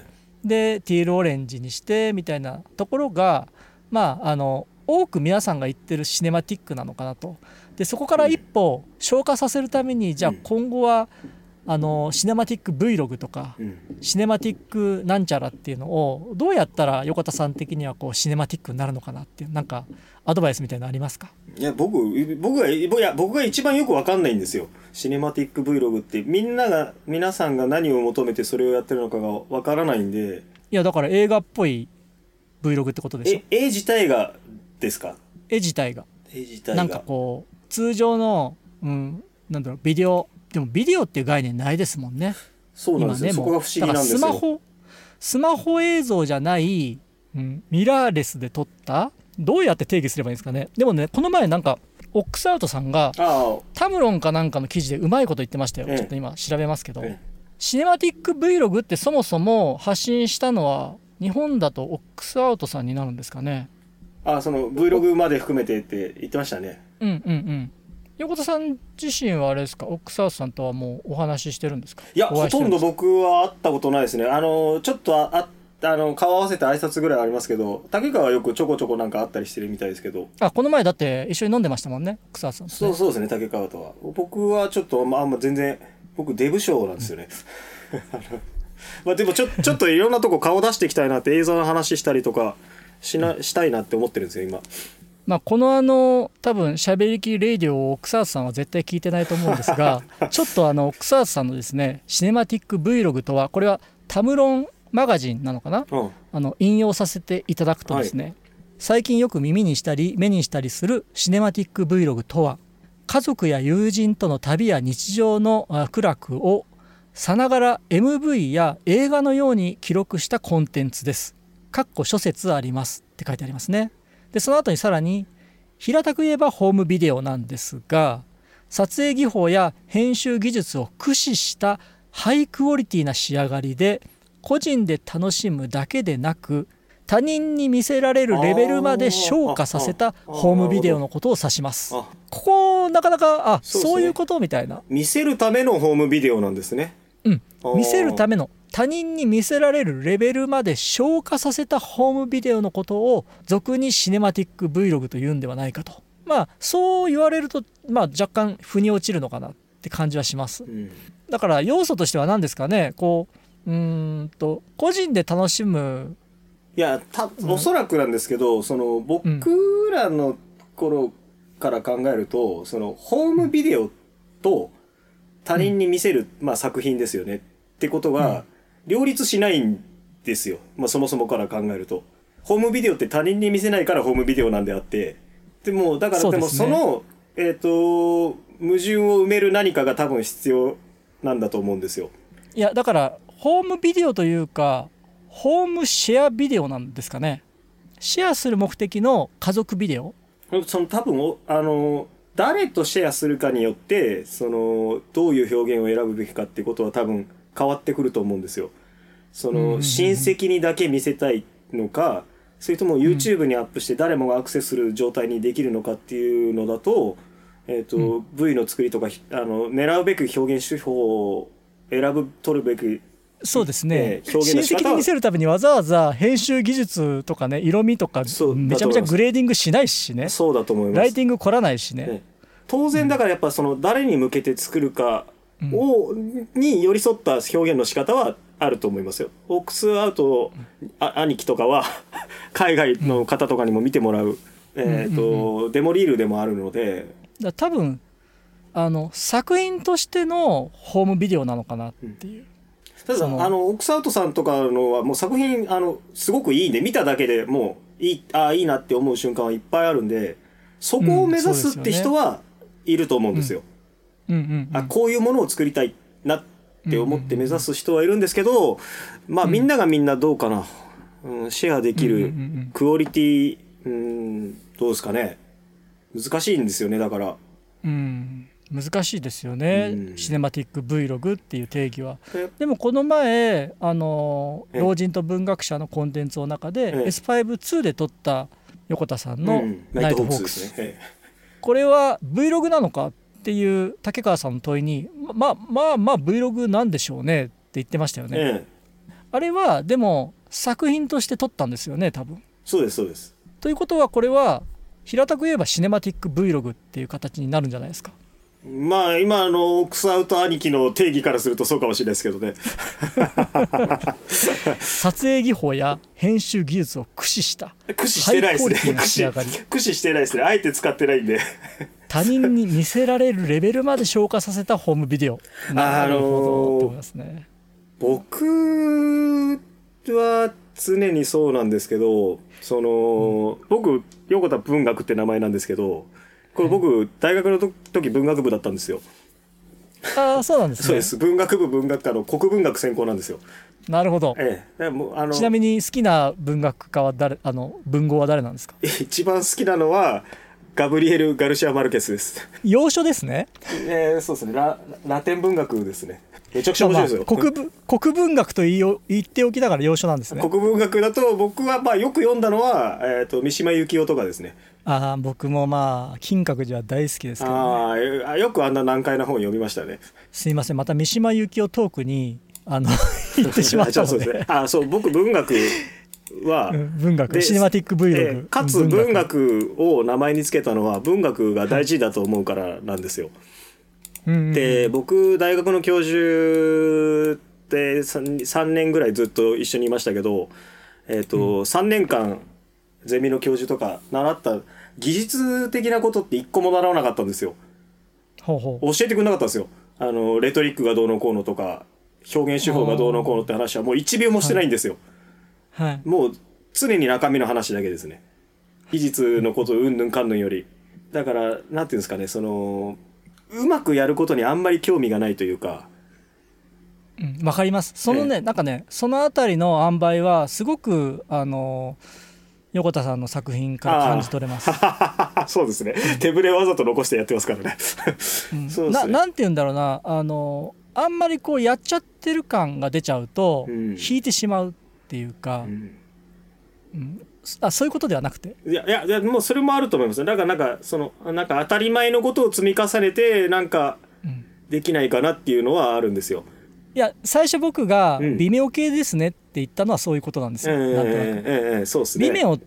でティールオレンジにしてみたいなところが多く皆さんが言ってるシネマティックなのかなと。でそこから一歩消化させるために、じゃあ今後はシネマティック Vlog とか、シネマティックなんちゃらっていうのをどうやったら横田さん的にはシネマティックになるのかなっていう、なんかアドバイスみたいなのありますか？ いや僕が一番よく分かんないんですよ。シネマティック Vlog って皆さんが何を求めてそれをやってるのかが分からないんで。 いやだから映画っぽい Vlog ってことでしょ？ 絵自体がですか？ 絵自体がなんか通常のなんだろうビデオでもビデオっていう概念ないですもんね。 そうなんですよ。そこが不思議なんですよ。 だからスマホ映像じゃない、ミラーレスで撮った、どうやって定義すればいいんですかね。でもねこの前なんかオックスアウトさんがタムロンかなんかの記事でうまいこと言ってましたよ。ちょっと今調べますけど、シネマティック Vlog ってそもそも発信したのは日本だとオックスアウトさんになるんですかね。 その Vlog まで含めてって言ってましたね。 横田さん自身はあれですか、オックスアウトさんとはもうお話ししてるんですか？ いやほとんど僕は会ったことないですね。ちょっと顔合わせて挨拶ぐらいありますけど、竹川はよくちょこちょこなんかあったりしてるみたいですけど。 この前だって一緒に飲んでましたもんね、オックスアウトさん、ね。 そうですね。竹川とは僕はちょっと全然僕デブ賞なんですよね。でもちょっといろんなとこ顔出していきたいなって、映像の話したりとかしたいなって思ってるんですよ今。 この多分しゃべりきレイディオをオックスアウトさんは絶対聞いてないと思うんですがちょっとオックスアウトさんのですねシネマティック Vlog とは、これはタムロンマガジンなのかな、引用させていただくとですね、最近よく耳にしたり目にしたりするシネマティック Vlog とは、家族や友人との旅や日常の苦楽をさながら MV や映画のように記録したコンテンツです。諸説ありますって書いてありますね。でその後にさらに、平たく言えばホームビデオなんですが、撮影技法や編集技術を駆使したハイクオリティな仕上がりで、個人で楽しむだけでなく他人に見せられるレベルまで昇華させたホームビデオのことを指します。ここなかなかそういうことみたいな。 見せるためのホームビデオなんですね。 見せるための、他人に見せられるレベルまで昇華させたホームビデオのことを俗にシネマティック Vlog というんではないかと。そう言われると、若干腑に落ちるのかなって感じはします。だから要素としては何ですかね、個人で楽しむ。 いやおそらくなんですけど、その僕らの頃から考えると、そのホームビデオと他人に見せる、作品ですよねってことが両立しないんですよ。そもそもから考えると、ホームビデオって他人に見せないからホームビデオなんであって、でもだからでもその矛盾を埋める何かが多分必要なんだと思うんですよ。 いやだからホームビデオというかホームシェアビデオなんですかね。シェアする目的の家族ビデオ。 その多分誰とシェアするかによってどういう表現を選ぶべきかっていうことは多分変わってくると思うんですよ。親戚にだけ見せたいのか、それとも YouTube にアップして誰もがアクセスする状態にできるのかっていうのだと、V の作りとか狙うべく表現手法を取るべく、 そうですね、親戚に見せるためにわざわざ編集技術とかね、色味とかめちゃめちゃグレーディングしないしね。 そうだと思います。 ライティング凝らないしね。 当然だからやっぱ誰に向けて作るかに寄り添った表現の仕方はあると思いますよ。オックスアウト兄貴とかは海外の方とかにも見てもらう、デモリールでもあるので、 多分作品としてのホームビデオなのかなっていう。 ただオックスアウトさんとかのはもう作品すごくいいんで、見ただけでもういいなって思う瞬間はいっぱいあるんで、そこを目指すって人はいると思うんですよ。こういうものを作りたいなって思って目指す人はいるんですけど、みんながみんなどうかな、シェアできるクオリティ、どうですかね。難しいんですよね。だから難しいですよね、シネマティック Vlog っていう定義は。でもこの前老人と文学者のコンテンツの中で S5-2 で撮った横田さんのナイトホークス、これは Vlog なのかっていう竹川さんの問いにVlog なんでしょうねって言ってましたよね。あれはでも作品として撮ったんですよね、多分。 そうですそうです。 ということはこれは平たく言えばシネマティック Vlog っていう形になるんじゃないですか。 今オックスアウト兄貴の定義からするとそうかもしれないですけどね撮影技法や編集技術を駆使した駆使してないですね。駆使してないですね。あえて使ってないんで他人に見せられるレベルまで昇華させたホームビデオ。なるほどと思いますね。 僕は常にそうなんですけど、僕横田文学って名前なんですけど、これ僕大学の時文学部だったんですよ。 そうなんですね。 そうです。文学部文学科の国文学専攻なんですよ。 なるほど。ちなみに好きな文学家は文豪は誰なんですか？ 一番好きなのはガブリエル・ガルシア・マルケスです。 洋書ですね。 そうですね。ラテン文学ですね。めちゃくちゃ面白いですよ。 国文学と言っておきながら洋書なんですね。 国文学だと僕はよく読んだのは、三島由紀夫とかですね。 僕も金閣寺は大好きですけどね。 よくあんな難解な本読みましたね。 すいません、また三島由紀夫トークに行ってしまったのでそう僕文学は文学シネマティック Vlog、 かつ文学を名前につけたのは文学が大事だと思うからなんですよ。で僕大学の教授で3年ぐらいずっと一緒にいましたけど、3年間ゼミの教授とか習った技術的なことって一個も習わなかったんですよ。教えてくれなかったんですよ。レトリックがどうのこうのとか表現手法がどうのこうのって話はもう1秒もしてないんですよ。もう常に中身の話だけですね。技術のことうんぬんかんぬんより。だからなんていうんですかね、うまくやることにあんまり興味がないというか。 わかります。なんかね、そのあたりの塩梅はすごく横田さんの作品から感じ取れます。 そうですね。手ぶれわざと残してやってますからね。そうですね。 なんて言うんだろうな、あんまりやっちゃってる感が出ちゃうと、引いてしまうっていうか、 そういうことではなくて、 いやもうそれもあると思います。だからなんか当たり前のことを積み重ねてなんかできないかなっていうのはあるんですよ。 いや最初僕が微妙系ですねって言ったのはそういうことなんですよ、なんとなく、 そうですね。 微妙って、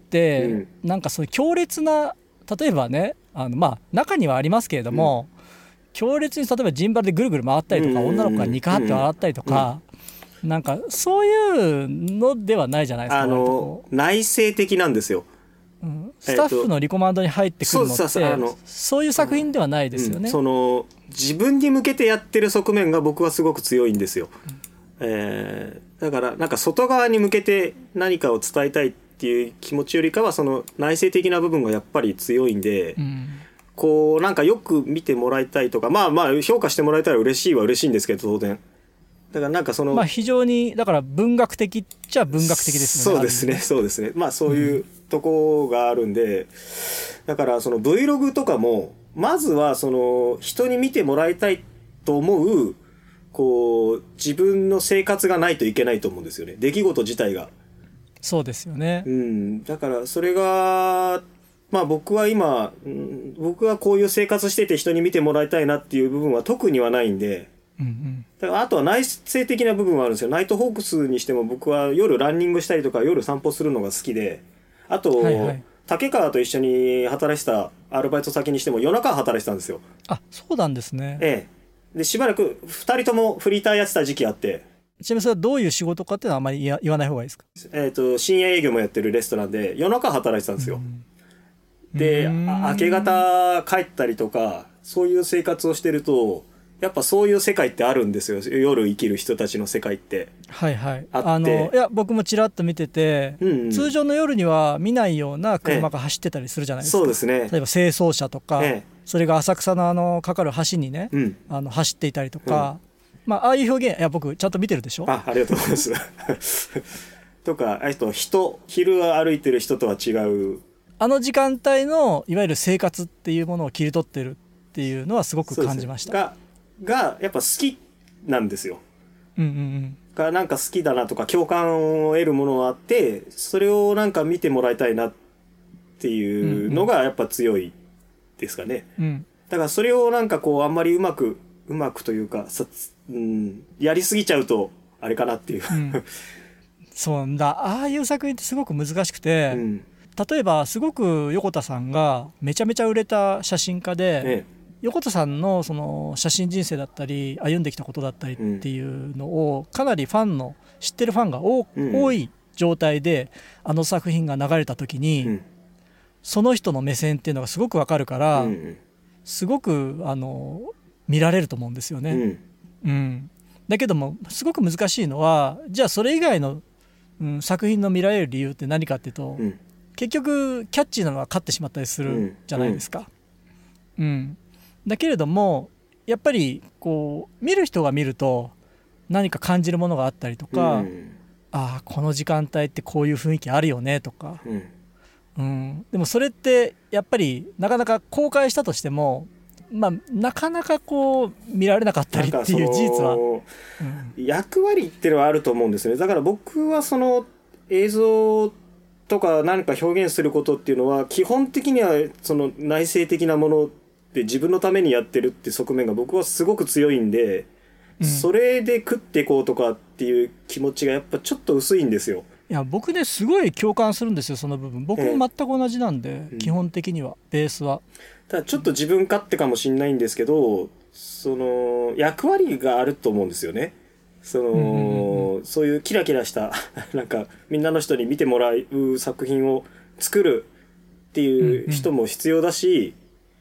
なんかそういう強烈な、例えばね中にはありますけれども、強烈に例えばジンバルでぐるぐる回ったりとか、女の子がニカーって笑ったりとか、なんかそういうのではないじゃないですか。 内省的なんですよ、 スタッフのリコマンドに入ってくるのってそういう作品ではないですよね。 自分に向けてやってる側面が僕はすごく強いんですよ、だからなんか外側に向けて何かを伝えたいっていう気持ちよりかはその内省的な部分がやっぱり強いんで、こうなんかよく見てもらいたいとか、まあ評価してもらえたら嬉しいんですけど、当然だからなんか非常にだから文学的っちゃ文学的ですよね。 そうですね。そういうとこがあるんで、だからその Vlog とかもまずはその人に見てもらいたいと思うこう自分の生活がないといけないと思うんですよね、出来事自体が。 そうですよね。 だからそれが僕は今、僕はこういう生活してて人に見てもらいたいなっていう部分は特にはないんで、だからあとは内省的な部分はあるんですよ。ナイトホークスにしても僕は夜ランニングしたりとか夜散歩するのが好きで、あと、竹川と一緒に働いてたアルバイト先にしても夜中働いてたんですよ。 あ、そうなんですね。 でしばらく2人ともフリーターやってた時期あって。 ちなみにそれはどういう仕事かっていうのはあんまり言わない方がいいですか？ 深夜営業もやってるレストランで夜中働いてたんですよ。で明け方帰ったりとかそういう生活をしてるとやっぱそういう世界ってあるんですよ、夜生きる人たちの世界って。あって、いや僕もちらっと見てて、通常の夜には見ないような車が走ってたりするじゃないですか。 そうですね。 例えば清掃車とか、それが浅草のかかる橋にね、走っていたりとか、ああいう表現、いや僕ちゃんと見てるでしょ。 ありがとうございますとか昼歩いてる人とは違うあの時間帯のいわゆる生活っていうものを切り取ってるっていうのはすごく感じました。 がやっぱ好きなんですよ。がなんか好きだなとか共感を得るものがあって、それをなんか見てもらいたいなっていうのがやっぱ強いですかね。だからそれをなんかこうあんまりうまくというかやりすぎちゃうとあれかなっていうそうだ、ああいう作品ってすごく難しくて、例えばすごく横田さんがめちゃめちゃ売れた写真家で、横田さんのその写真人生だったり歩んできたことだったりっていうのをかなり知ってるファンが多い状態であの作品が流れた時に、その人の目線っていうのがすごくわかるから、すごく見られると思うんですよね。だけどもすごく難しいのは、じゃあそれ以外の、作品の見られる理由って何かっていうと、結局キャッチーなのは勝ってしまったりするじゃないですか。だけれどもやっぱりこう見る人が見ると何か感じるものがあったりとか、この時間帯ってこういう雰囲気あるよねとか、でもそれってやっぱりなかなか公開したとしても、なかなかこう見られなかったりっていう事実は、 役割っていうのはあると思うんですよね。だから僕はその映像とか何か表現することっていうのは基本的にはその内省的なもので自分のためにやってるって側面が僕はすごく強いんで、それで食っていこうとかっていう気持ちがやっぱちょっと薄いんですよ。 いや僕ねすごい共感するんですよ、その部分。僕も全く同じなんで、基本的にはベースは。 ただちょっと自分勝手かもしれないんですけど、その役割があると思うんですよね。そういうキラキラしたなんかみんなの人に見てもらう作品を作るっていう人も必要だし、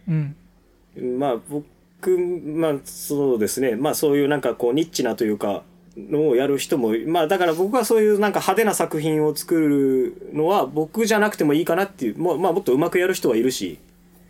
そうですね、そういうなんかこうニッチなというかのをやる人も、だから僕はそういうなんか派手な作品を作るのは僕じゃなくてもいいかなっていう、もっとうまくやる人はいるし、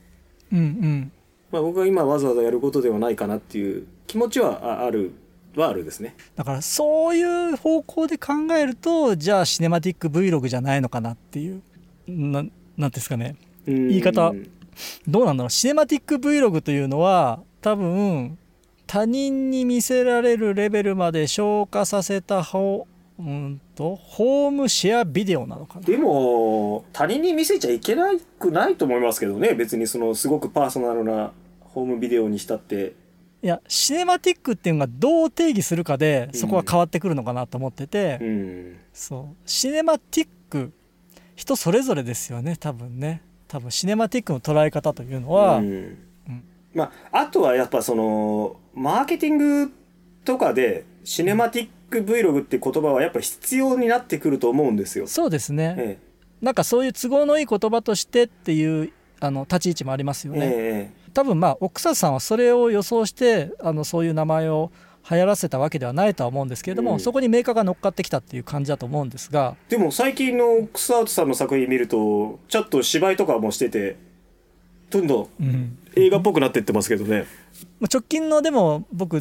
僕は今わざわざやることではないかなっていう気持ちはあるですね。 だからそういう方向で考えると、じゃあシネマティック Vlog じゃないのかなっていう、なんですかね、言い方どうなんだろう。シネマティック Vlog というのは多分他人に見せられるレベルまで消化させた方ホームシェアビデオなのかな。 でも他人に見せちゃいけなくないと思いますけどね。別にそのすごくパーソナルなホームビデオにしたって。 いやシネマティックっていうのがどう定義するかでそこは変わってくるのかなと思ってて、そうシネマティック人それぞれですよね多分シネマティックの捉え方というのは、 まあ、あとはやっぱそのマーケティングとかでシネマティック Vlog って言葉はやっぱ必要になってくると思うんですよ。 そうですね、なんかそういう都合のいい言葉としてっていう立ち位置もありますよね、多分奥佐さんはそれを予想してそういう名前を流行らせたわけではないとは思うんですけれども、そこにメーカーが乗っかってきたっていう感じだと思うんですが、 でも最近のオックスアウトさんの作品見るとちょっと芝居とかもしててどんどん映画っぽくなっていってますけどね、 直近のでも僕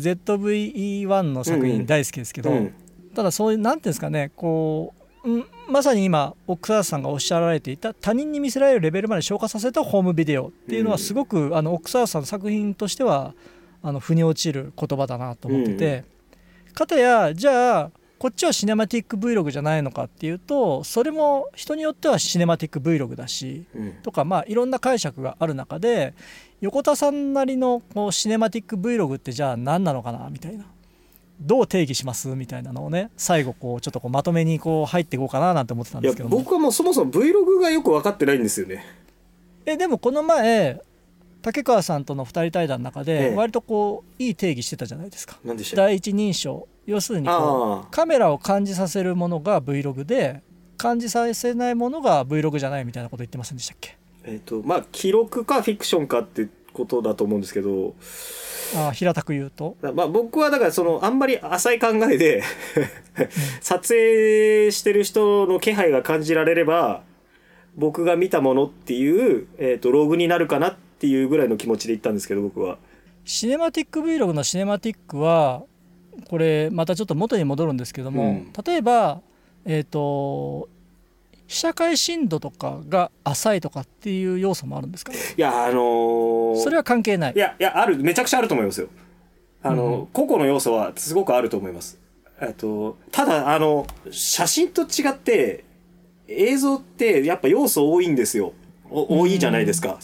ZVE1 の作品大好きですけど、ただそういうなんていうんですかねこうまさに今奥沢さんがおっしゃられていた他人に見せられるレベルまで消化させたホームビデオっていうのはすごく奥沢さんの作品としては腑に落ちる言葉だなと思ってて、かたやじゃあこっちはシネマティック Vlog じゃないのかっていうとそれも人によってはシネマティック Vlog だし、とかいろんな解釈がある中で横田さんなりのシネマティック Vlog ってじゃあ何なのかなみたいな、どう定義しますみたいなのをね最後ちょっとまとめに入っていこうかななんて思ってたんですけども、 いや僕はもうそもそも Vlog がよく分かってないんですよね。 でもこの前竹川さんとの2人対談の中で割といい定義してたじゃないですか。 何でした？ 第一人称、要するにカメラを感じさせるものが Vlog で感じさせないものが Vlog じゃないみたいなこと言ってませんでしたっけ？ 記録かフィクションかってことだと思うんですけど、 平たく言うと、 僕はだからあんまり浅い考えで撮影してる人の気配が感じられれば僕が見たものっていう、ログになるかなっていうぐらいの気持ちで言ったんですけど、僕はシネマティック Vlog のシネマティックはこれまたちょっと元に戻るんですけども、例えば被写界深度とかが浅いとかっていう要素もあるんですかね？ いやそれは関係ない。 いやめちゃくちゃあると思いますよ。個々の要素はすごくあると思います。ただ写真と違って映像ってやっぱ要素多いんですよ。多いじゃないですか。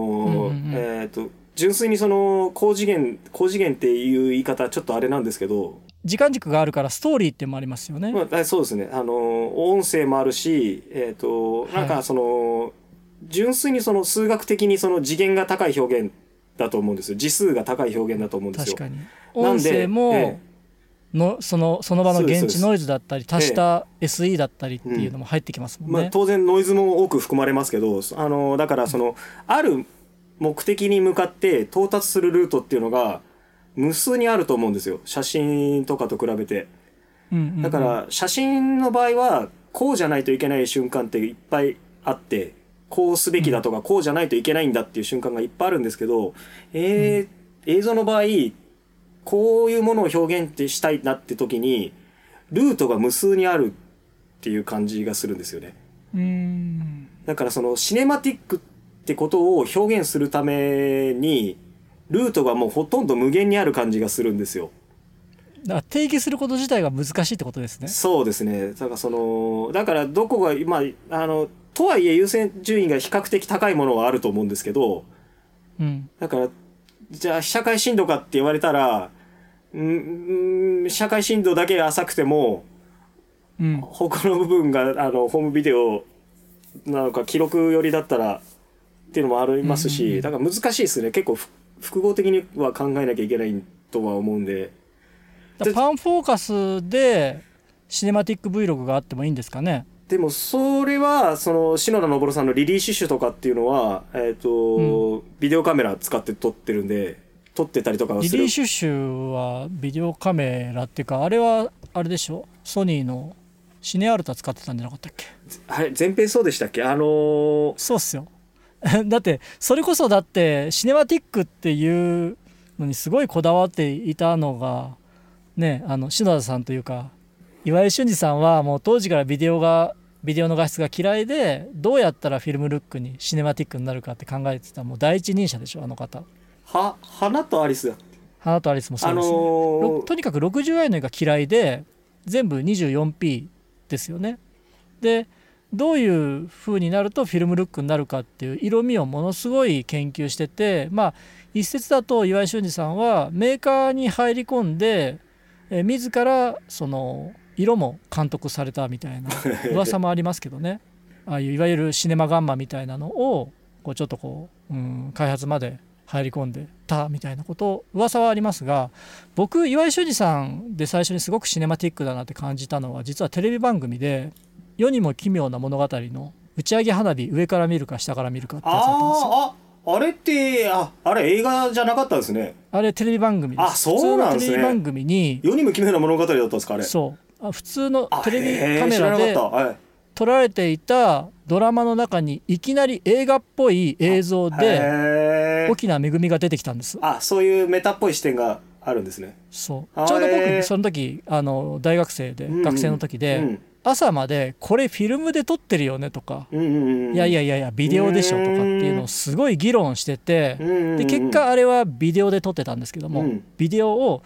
純粋に高次元っていう言い方ちょっとあれなんですけど、 時間軸があるからストーリーってもありますよね。 そうですね。音声もあるし、なんか純粋に数学的に次元が高い表現だと思うんですよ。字数が高い表現だと思うんですよ。 確かに。音声もその場の現地ノイズだったり足した SE だったりっていうのも入ってきますもんね。 当然ノイズも多く含まれますけど、だからある目的に向かって到達するルートっていうのが無数にあると思うんですよ。写真とかと比べて。だから写真の場合はこうじゃないといけない瞬間っていっぱいあって、こうすべきだとかこうじゃないといけないんだっていう瞬間がいっぱいあるんですけど、映像の場合こういうものを表現ってしたいなって時にルートが無数にあるっていう感じがするんですよね。だからシネマティックってことを表現するためにルートがもうほとんど無限にある感じがするんですよ。 だから定義すること自体が難しいってことですね。 そうですね。だからどこがとはいえ優先順位が比較的高いものはあると思うんですけど、だからじゃあ被写界深度かって言われたら、被写界深度だけ浅くても、他の部分がホームビデオなのか記録寄りだったらっていうのもありますし、だから難しいですね。結構複合的には考えなきゃいけないとは思うんで。 パンフォーカスでシネマティック Vlog があってもいいんですかね？ でもそれは篠田昇さんのリリー・シュシュとかっていうのは、ビデオカメラ使って撮ってるんで、撮ってたりとかはする。 リリー・シュシュはビデオカメラっていうか、あれはあれでしょ、ソニーのシネアルタ使ってたんじゃなかったっけ？ はい、前編そうでしたっけ？ そうっすよだってそれこそシネマティックっていうのにすごいこだわっていたのがね、篠田さんというか岩井俊二さんはもう当時からビデオの画質が嫌いで、どうやったらフィルムルックにシネマティックになるかって考えてたもう第一人者でしょ、あの方。 花とアリスだ。 花とアリスもそうですね。とにかく 60i の絵が嫌いで、 全部 24p ですよね。でどういう風になるとフィルムルックになるかっていう色味をものすごい研究してて、一説だと岩井俊二さんはメーカーに入り込んで自らその色も監督されたみたいな噂もありますけどねああいういわゆるシネマガンマみたいなのをこうちょっと開発まで入り込んでたみたいなこと噂はありますが、僕岩井俊二さんで最初にすごくシネマティックだなって感じたのは実はテレビ番組で世にも奇妙な物語の打ち上げ花火上から見るか下から見るかってやつだったんですよ。 あれってあれ映画じゃなかったんですね。 あれテレビ番組です。 そうなんですね。 普通のテレビ番組に世にも奇妙な物語だったんですかあれ。 そう普通のテレビカメラで撮られていたドラマの中にいきなり映画っぽい映像で沖縄めぐみが出てきたんです。 そういうメタっぽい視点があるんですね。 そうちょうど僕その時大学生で、学生の時で、朝までこれフィルムで撮ってるよねとか、いやビデオでしょとかっていうのをすごい議論してて、で結果あれはビデオで撮ってたんですけども、ビデオを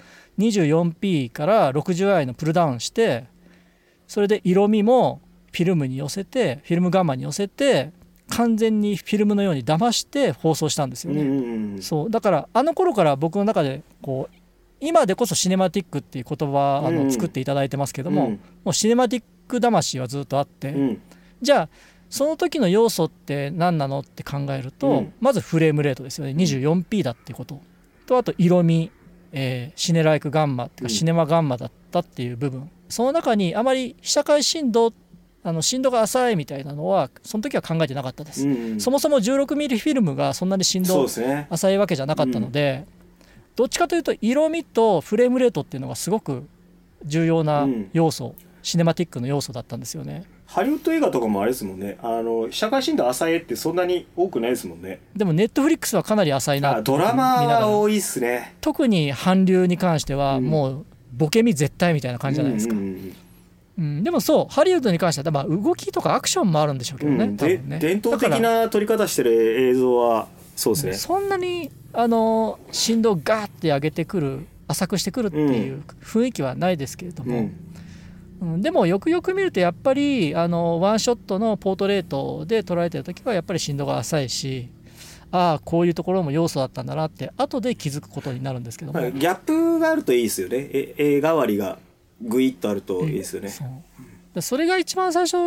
24p から 60i のプルダウンして、それで色味もフィルムに寄せてフィルムガンマに寄せて完全にフィルムのように騙して放送したんですよね。そうだからあの頃から僕の中で今でこそシネマティックっていう言葉作っていただいてますけども、もうシネマティック魂はずっとあって、じゃあその時の要素って何なのって考えると、まずフレームレートですよね。 24p だっていうことと、あと色味、シネライクガンマっていうかシネマガンマだったっていう部分、その中にあまり被写界深度深度が浅いみたいなのはその時は考えてなかったです。そもそも 16mm フィルムがそんなに深度浅いわけじゃなかったので、どっちかというと色味とフレームレートっていうのがすごく重要な要素、シネマティックの要素だったんですよね。 ハリウッド映画とかもあれですもんね、被写界深度浅いってそんなに多くないですもんね。 でもネットフリックスはかなり浅いな。 ドラマは多いっすね。 特に韓流に関してはもうボケ身絶対みたいな感じじゃないですか。でもそうハリウッドに関しては動きとかアクションもあるんでしょうけどね、多分ね。 伝統的な撮り方してる映像はそうですね。 そんなに振動をガーって上げてくる、浅くしてくるっていう雰囲気はないですけれども、でもよくよく見るとやっぱりワンショットのポートレートで捉えてる時はやっぱり振動が浅いし、こういうところも要素だったんだなって後で気づくことになるんですけども、 ギャップがあるといいですよね。絵代わりがグイッとあるといいですよね。 それが一番最初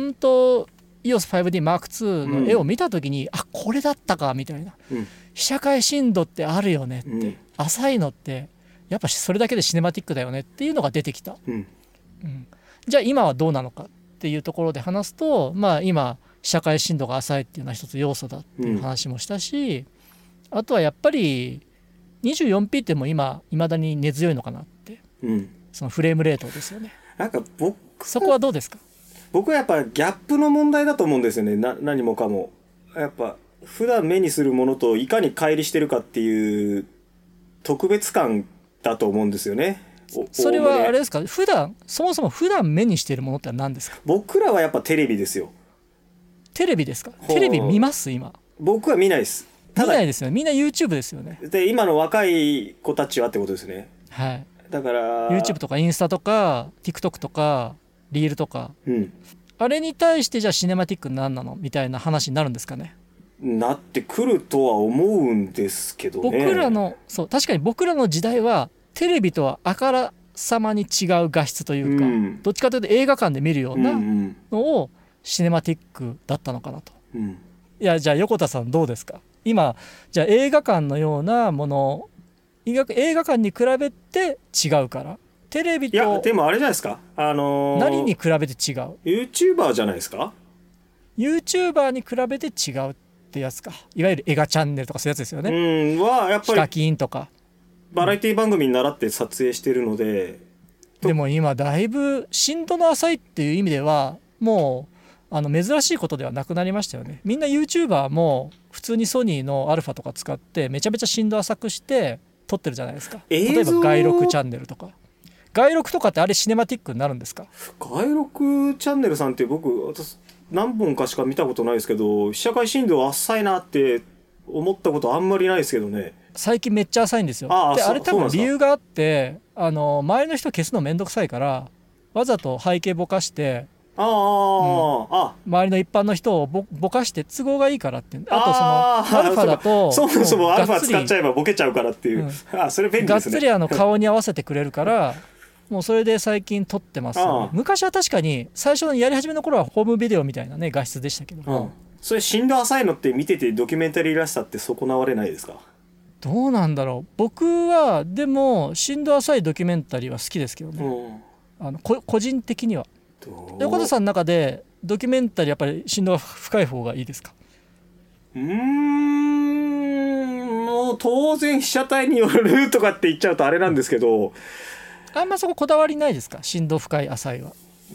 EOS5D Mark II の絵を見た時に、これだったかみたいな、被写界深度ってあるよねって、浅いのってやっぱそれだけでシネマティックだよねっていうのが出てきた、じゃあ今はどうなのかっていうところで話すと、今被写界深度が浅いっていうのは一つ要素だっていう話もしたし、あとはやっぱり 24p ってもいまだに根強いのかなって、そのフレームレートですよね。そこはどうですか？ 僕はやっぱギャップの問題だと思うんですよね。何もかもやっぱ普段目にするものといかに乖離してるかっていう特別感だと思うんですよね。 それはあれですか、そもそも普段目にしているものって何ですか？ 僕らはやっぱテレビですよ。 テレビですか？テレビ見ます？今僕は見ないです。 見ないですよね。みんな YouTube ですよね。 で今の若い子たちはってことですね。 はい。 だから YouTube とかインスタとか TikTok とかリールとか、あれに対してじゃあシネマティック何なのみたいな話になるんですかね。 なってくるとは思うんですけどね。 確かに僕らの時代はテレビとはあからさまに違う画質というか、どっちかというと映画館で見るようなのをシネマティックだったのかなと、いやじゃあ横田さんどうですか？今じゃあ映画館のようなもの、映画館に比べて違うからテレビと、いやでもあれじゃないですか、 何に比べて違う？ YouTuber じゃないですか。 YouTuber に比べて違うってやつか。いわゆる映画チャンネルとかそういうやつですよね。 はやっぱりヒカキンとかバラエティ番組に倣って撮影してるので、 でも今だいぶ深度の浅いっていう意味ではもう珍しいことではなくなりましたよね。みんな YouTuber も普通にソニーのアルファとか使ってめちゃめちゃ深度浅くして撮ってるじゃないですか。例えば外録チャンネルとか。外録とかってあれシネマティックになるんですか？ 外録チャンネルさんって私何本かしか見たことないですけど、被写界深度浅いなって思ったことあんまりないですけどね。 最近めっちゃ浅いんですよ。であれ多分理由があって、周りの人消すのめんどくさいからわざと背景ぼかして、 周りの一般の人をぼかして都合がいいからっていう。あとそのアルファだとそもそもアルファ使っちゃえばボケちゃうからっていう、それ便利ですね。 がっつり顔に合わせてくれるからもうそれで最近撮ってますよね。昔は確かに最初のやり始めの頃はホームビデオみたいなね画質でしたけども、 それ深度浅いのって見ててドキュメンタリーらしさって損なわれないですか？ どうなんだろう。僕はでも深度浅いドキュメンタリーは好きですけどね、個人的には。横田さんの中でドキュメンタリーやっぱり深度が深い方がいいですか？ もう当然被写体によるとかって言っちゃうとあれなんですけど、 あんまそここだわりないですか？深度深い浅いは。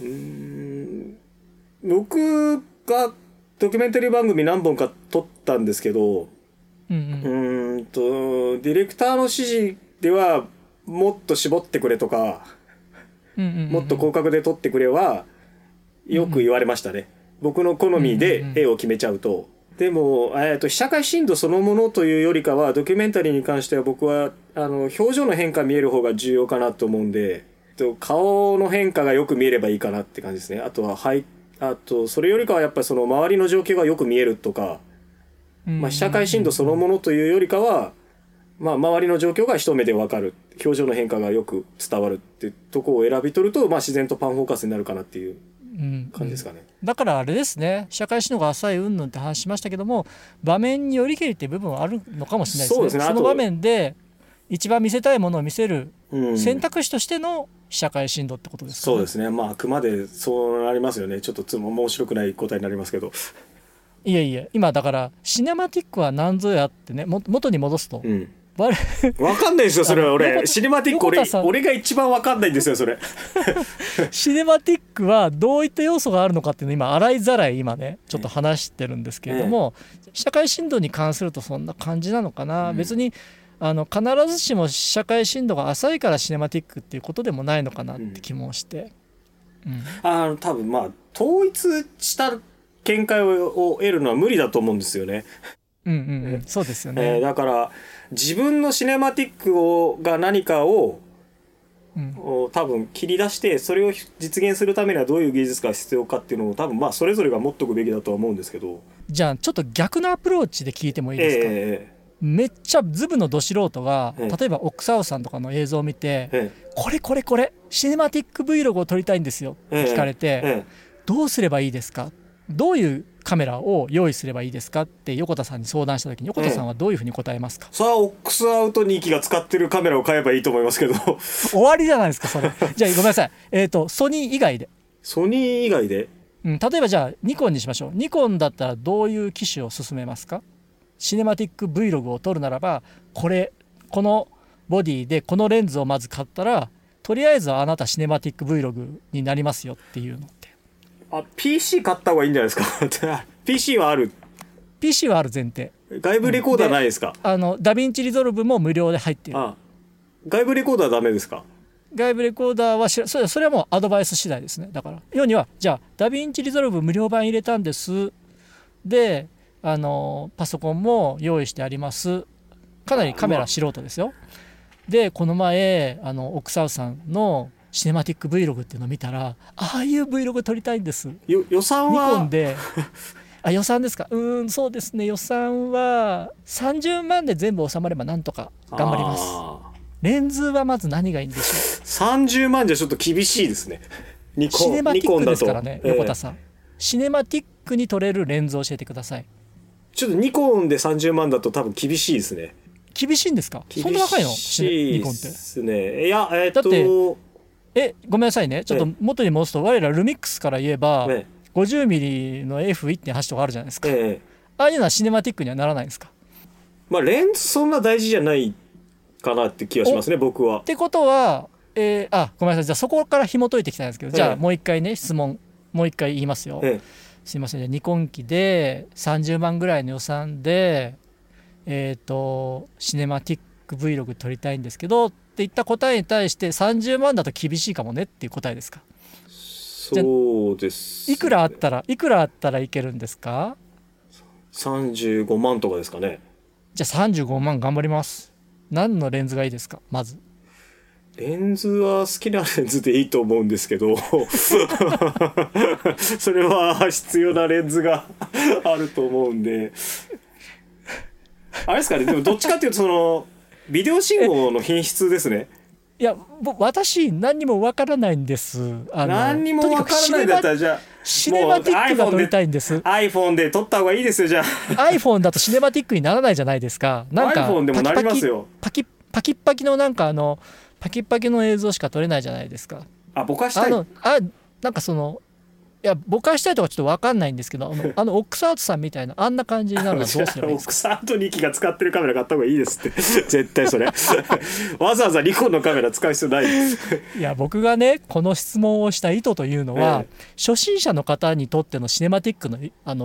僕がドキュメンタリー番組何本か撮ったんですけど、ディレクターの指示ではもっと絞ってくれとか、もっと広角で撮ってくれはよく言われましたね。僕の好みで絵を決めちゃうと。でも、被写界深度そのものというよりかはドキュメンタリーに関しては僕は表情の変化見える方が重要かなと思うんで、顔の変化がよく見えればいいかなって感じですね。あとそれよりかはやっぱりその周りの状況がよく見えるとか、被写界深度そのものというよりかは、周りの状況が一目で分かる、表情の変化がよく伝わるっていうところを選び取ると、自然とパンフォーカスになるかなっていう感じですかね。 だからあれですね、社会史のが浅い云々って話しましたけども、場面によりけりっていう部分はあるのかもしれないですね。その場面で一番見せたいものを見せる選択肢としての社会深度ってことですかね。 そうですね。あくまでそうなりますよね。ちょっと面白くない答えになりますけど。 いえ今だからシネマティックは何ぞやってね、元に戻すと、 分かんないですよそれは。俺シネマティック俺が一番分かんないんですよそれ。 シネマティックはどういった要素があるのかっていうのを今洗いざらい今ねちょっと話してるんですけれども、社会深度に関するとそんな感じなのかな、別に必ずしも社会深度が浅いからシネマティックっていうことでもないのかなって気もして、 多分統一した見解を得るのは無理だと思うんですよね。 そうですよね。 だから自分のシネマティックが何かを、多分切り出してそれを実現するためにはどういう技術が必要かっていうのを多分それぞれが持っとくべきだとは思うんですけど。 じゃあちょっと逆のアプローチで聞いてもいいですか？めっちゃズブのど素人が、例えば奥沢さんとかの映像を見て、これシネマティック Vlog を撮りたいんですよって聞かれて、どうすればいいですか、どういうカメラを用意すればいいですかって横田さんに相談した時に横田さんはどういうふうに答えますか？ それはオックスアウト2機が使ってるカメラを買えばいいと思いますけど。 終わりじゃないですかそれ。じゃあごめんなさい、ソニー以外で例えばじゃあニコンにしましょう。ニコンだったらどういう機種を勧めますか？シネマティック Vlog を撮るならばこのボディでこのレンズをまず買ったらとりあえずはあなたシネマティック Vlog になりますよっていうのって。 PC 買った方がいいんじゃないですか。PC はある前提。 外部レコーダーないですか？ ダヴィンチリゾルブも無料で入っている。 外部レコーダーダメですか？ 外部レコーダーはそれはもうアドバイス次第ですね。だから要にはじゃあダヴィンチリゾルブ無料版入れたんですでパソコンも用意してあります。かなりカメラ素人ですよ。でこの前奥沢さんのシネマティック Vlog っていうのを見たらああいう Vlog 撮りたいんです。 予算はニコンで予算ですか？そうですね、予算は30万で全部収まればなんとか頑張ります。レンズはまず何がいいんでしょう ？30万じゃちょっと厳しいですね。 シネマティックですからね、横田さん、シネマティックに撮れるレンズを教えてください。 ちょっとニコンで30万だと多分厳しいですね。 厳しいんですか？そんな高いの？ 厳しいですね。いやだってごめんなさいね、ちょっと元に戻すと我らルミックスから言えば 50mm の F1.8 とかあるじゃないですか。ああいうのはシネマティックにはならないんですか？ レンズそんな大事じゃないかなって気がしますね僕は。 ってことはごめんなさい、じゃあそこから紐解いていきたいんですけど、じゃあもう一回ね質問もう一回言いますよ。すいません、ニコン機で30万ぐらいの予算でシネマティック Vlog 撮りたいんですけどっていった答えに対して30万だと厳しいかもねっていう答えですか？ そうです、 いくらあったらいけるんですか ？35万とかですかね。 じゃあ35万頑張ります。何のレンズがいいですか？まずレンズは好きなレンズでいいと思うんですけどそれは必要なレンズがあると思うんで、あれですかね。でもどっちかっていうとそのビデオ信号の品質ですね。 いや私何にもわからないんです。 何にもわからないんだったらじゃあシネマティックが撮りたいんです。 iPhone で撮った方がいいですよ。じゃあ iPhone だとシネマティックにならないじゃないですか。なんか iPhone でもなりますよ。 パキッのなんかパキッパキの映像しか撮れないじゃないですか。 ぼかしたい。 なんかそのいやぼかしたいとかちょっと分かんないんですけどオックスアートさんみたいなあんな感じになるのはどうすればいいですか。 オックスアート2機が使ってるカメラ買った方がいいですって絶対それわざわざニコンのカメラ使う必要ないですいや僕がねこの質問をした意図というのは、初心者の方にとってのシネマティックの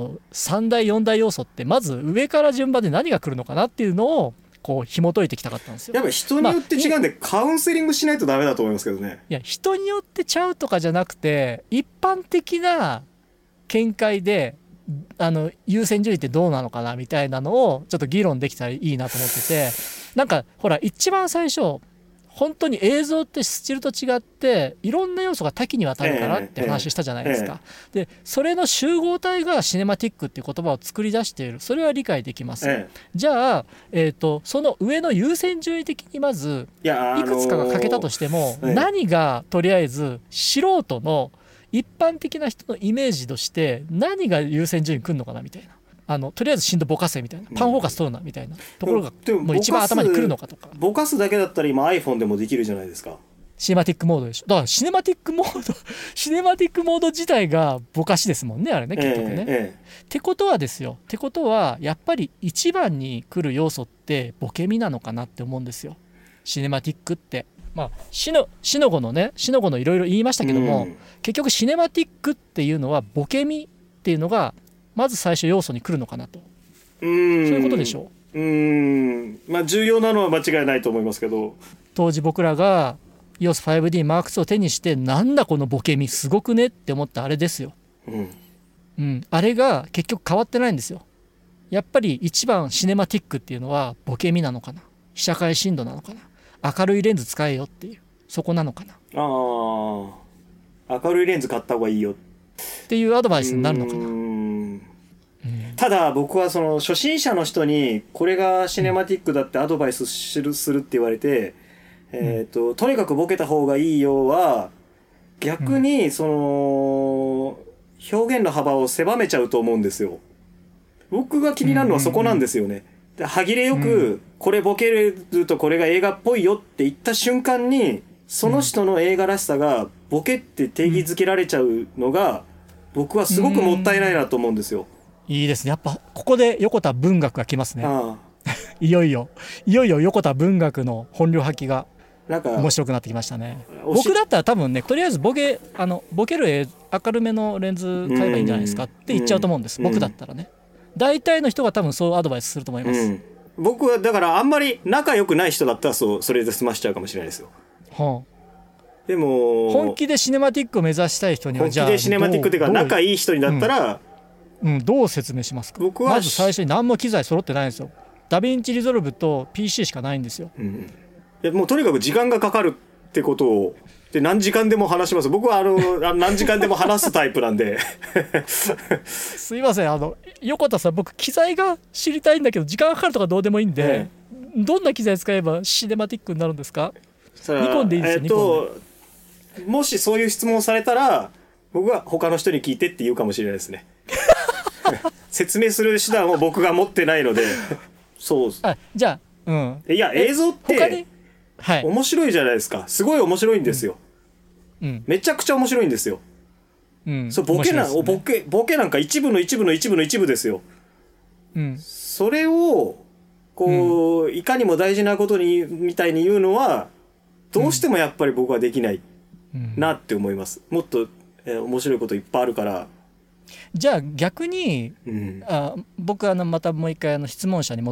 3大4大要素ってまず上から順番で何が来るのかなっていうのをこう紐解いてきたかったんですよ。 やっぱり人によって違うんで、カウンセリングしないとダメだと思いますけどね。 いや人によってちゃうとかじゃなくて一般的な見解で優先順位ってどうなのかなみたいなのをちょっと議論できたらいいなと思ってて、なんかほら一番最初本当に映像ってスチールと違っていろんな要素が多岐にわたるからって話したじゃないですか。でそれの集合体がシネマティックっていう言葉を作り出している。それは理解できます。じゃあ、その上の優先順位的にまずいくつかが欠けたとしても、何がとりあえず素人の一般的な人のイメージとして何が優先順位くるのかなみたいな。とりあえず振動ぼかせみたいな、パンフォーカス取るなみたいなところがもう一番頭にくるのかとか。 ぼかすだけだったら今 iPhone でもできるじゃないですか。 シネマティックモードでしょ。だからシネマティックモード自体がぼかしですもんねあれね結局ね。ってことはですよ。ってことはやっぱり一番に来る要素ってボケみなのかなって思うんですよ。シネマティックって。まあシノゴのいろいろ言いましたけども、結局シネマティックっていうのはボケみっていうのがまず最初要素に来るのかなと。そういうことでしょう。 まあ重要なのは間違いないと思いますけど、 当時僕らが EOS5D Mark II を手にしてなんだこのボケみすごくねって思ったあれですよ。あれが結局変わってないんですよ。やっぱり一番シネマティックっていうのはボケみなのかな、被写界深度なのかな、明るいレンズ使えよっていうそこなのかな。 明るいレンズ買った方がいいよっていうアドバイスになるのかな。 ただ僕はその初心者の人にこれがシネマティックだってアドバイスするって言われて、とにかくボケた方がいいよは逆にその表現の幅を狭めちゃうと思うんですよ。僕が気になるのはそこなんですよね。で歯切れよくこれボケるとこれが映画っぽいよって言った瞬間にその人の映画らしさがボケって定義づけられちゃうのが僕はすごくもったいないなと思うんですよ。 いいですね。やっぱここで横田文学が来ますね。いよいよ横田文学の本領発揮が面白くなってきましたね。僕だったら多分ねとりあえずボケる明るめのレンズ買えばいいんじゃないですかって言っちゃうと思うんです。僕だったらね大体の人が多分そうアドバイスすると思います。 僕はだからあんまり仲良くない人だったらそれで済ましちゃうかもしれないですよ。でも本気でシネマティックを目指したい人には本気でシネマティックっていうか仲いい人にだったらどう説明しますか。僕はまず最初に何も機材揃ってないんですよ。ダヴィンチリゾルブと PC しかないんですよ。 いやもうとにかく時間がかかるってことをで何時間でも話します。僕は何時間でも話すタイプなんですいません横田さん僕機材が知りたいんだけど時間がかかるとかどうでもいいんで、どんな機材使えばシネマティックになるんですか。ニコンでいいですよ。ニコンでもしそういう質問をされたら僕は他の人に聞いてって言うかもしれないですね説明する手段を僕が持ってないのでそうじゃあいや映像って面白いじゃないですか。すごい面白いんですよ。めちゃくちゃ面白いんですよ。そうボケなんか一部の一部の一部の一部ですよ。それをこういかにも大事なことにみたいに言うのはどうしてもやっぱり僕はできないなって思います。もっと面白いこといっぱいあるから。 じゃあ逆に、僕またもう一回質問者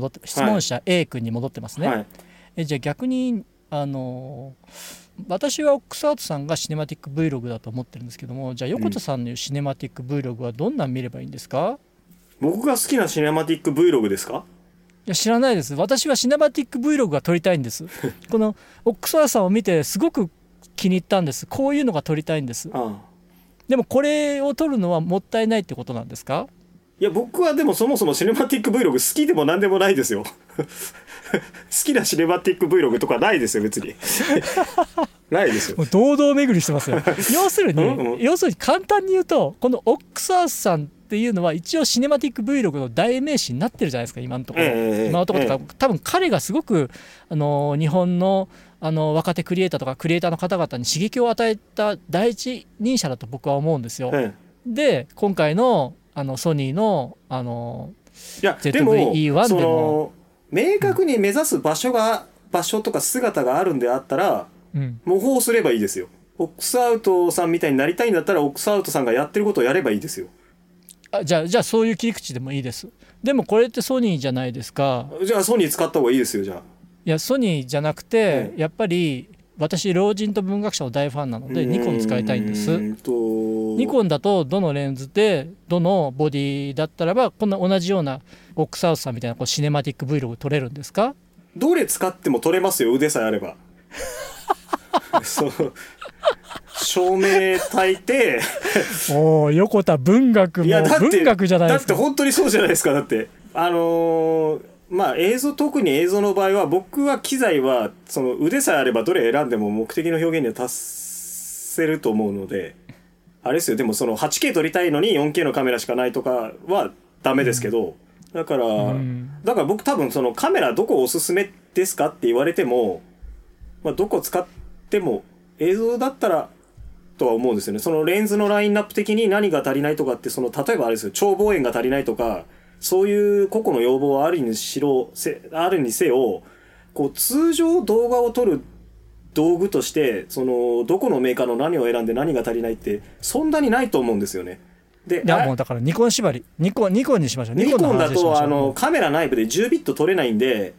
A 君に戻ってますね。じゃあ逆に私はオックスアートさんがシネマティック Vlog だと思ってるんですけども、じゃあ横田さんのシネマティック Vlog はどんなん見ればいいんですか。 僕が好きなシネマティック Vlog ですか。 や知らないです。私はシネマティック Vlog が撮りたいんです。このオックスワースさんを見てすごく気に入ったんです。こういうのが撮りたいんです。でもこれを撮るのはもったいないってことなんですか？ いや僕はでもそもそもシネマティック Vlog 好きでも何でもないですよ好きなシネマティック Vlog とかないですよ別にないですよ。 もう堂々巡りしてますよ要するに簡単に言うとこのオックスワースさんっていうのは一応シネマティック Vlog の代名詞になってるじゃないですか今のところ、今のところとか、多分彼がすごく日本の若手クリエイターとかクリエイターの方々に刺激を与えた第一人者だと僕は思うんですよ、で今回のソニーのいや ZV-E1 でも明確に目指す場所とか姿があるんであったら、模倣すればいいですよ。オックスアウトさんみたいになりたいんだったらオックスアウトさんがやってることをやればいいですよ。 じゃあそういう切り口でもいいです。でもこれってソニーじゃないですか。 じゃあソニー使った方がいいですよ。じゃあいやソニーじゃなくて、やっぱり私老人と文学者の大ファンなのでニコン使いたいんです。ニコンだとどのレンズでどのボディだったらばこんな同じようなオックスアウトさんみたいなシネマティック Vlog 撮れるんですか？ どれ使っても撮れますよ腕さえあればそう照明焚いてお横田文学も文学じゃないですか。 だって本当にそうじゃないですか。だってまあ特に映像の場合は僕は機材はその腕さえあればどれ選んでも目的の表現には達せると思うのであれですよ。でもその 8K 撮りたいのに 4K のカメラしかないとかはダメですけど、だから僕多分そのカメラどこおすすめですかって言われても、まあ、どこ使っても映像だったらとは思うんですよね。そのレンズのラインナップ的に何が足りないとかって例えばあれですよ超望遠が足りないとかそういう個々の要望はあるにせよこう通常動画を撮る道具としてどこのメーカーの何を選んで何が足りないってそんなにないと思うんですよね。でいやもうだからニコン縛りニコンにしましょう。 ニコンだとカメラ内部で10ビット撮れないんで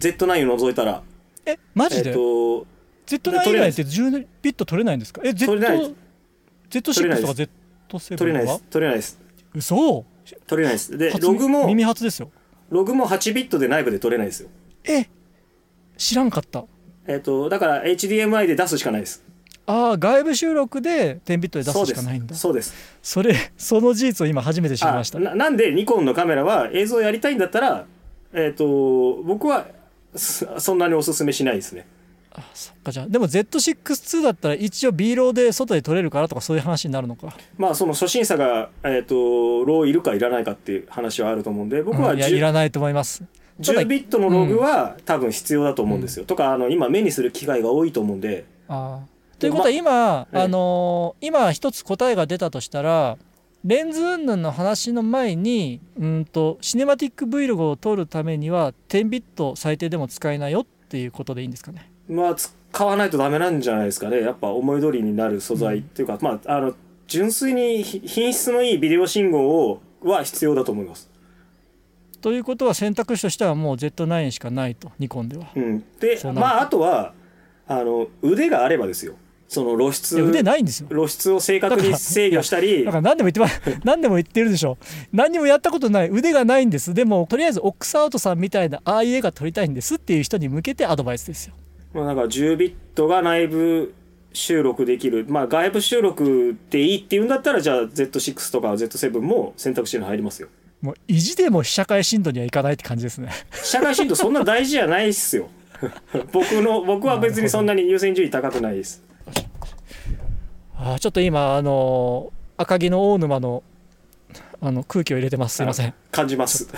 Z9 を除いたらマジで、Z9 以外って10ビット取れないんですか？Z6 とか Z7 取れないです。 嘘？ 取れないです。でログも耳初ですよ。 ログも8ビットで内部で取れないですよ。 知らんかった。 だから HDMI で出すしかないです。 外部収録で10ビットで出すしかないんだ。 そうです。 その事実を今初めて知りました。 なんでニコンのカメラは映像やりたいんだったら僕はそんなにおすすめしないですね。 そっか。じゃあでも Z6-2 だったら一応 B ローで外で撮れるからとかそういう話になるのか。 まあその初心者がローいるかいらないかっていう話はあると思うんで僕は、 いらないと思います。 10ビットのログは多分必要だと思うんですよ、とか今目にする機会が多いと思うんで。 ということは今、今一つ答えが出たとしたらレンズ云々の話の前にシネマティック Vlog を撮るためには10ビット最低でも使えないよっていうことでいいんですかね。 まあ使わないとダメなんじゃないですかね。やっぱ思い通りになる素材っていうか、純粋に品質のいいビデオ信号は必要だと思います。 ということは選択肢としてはもう Z9 しかないとニコンでは。 であとは腕があればですよ。その腕ないんですよ。 露出を正確に制御したり。 だから何でも言ってるでしょ。何にもやったことない腕がないんです。でもとりあえずオックスアウトさんみたいなああいう絵が撮りたいんですっていう人に向けてアドバイスですよ。 だから10ビットが内部収録できる、外部収録っていいっていうんだったらじゃあ Z6 とか Z7 も選択肢に入りますよ。 もう意地でも被写界深度にはいかないって感じですね。 被写界深度そんな大事じゃないっすよ僕は別にそんなに優先順位高くないです。 ちょっと今赤城の大沼の空気を入れてます。すいません。 感じます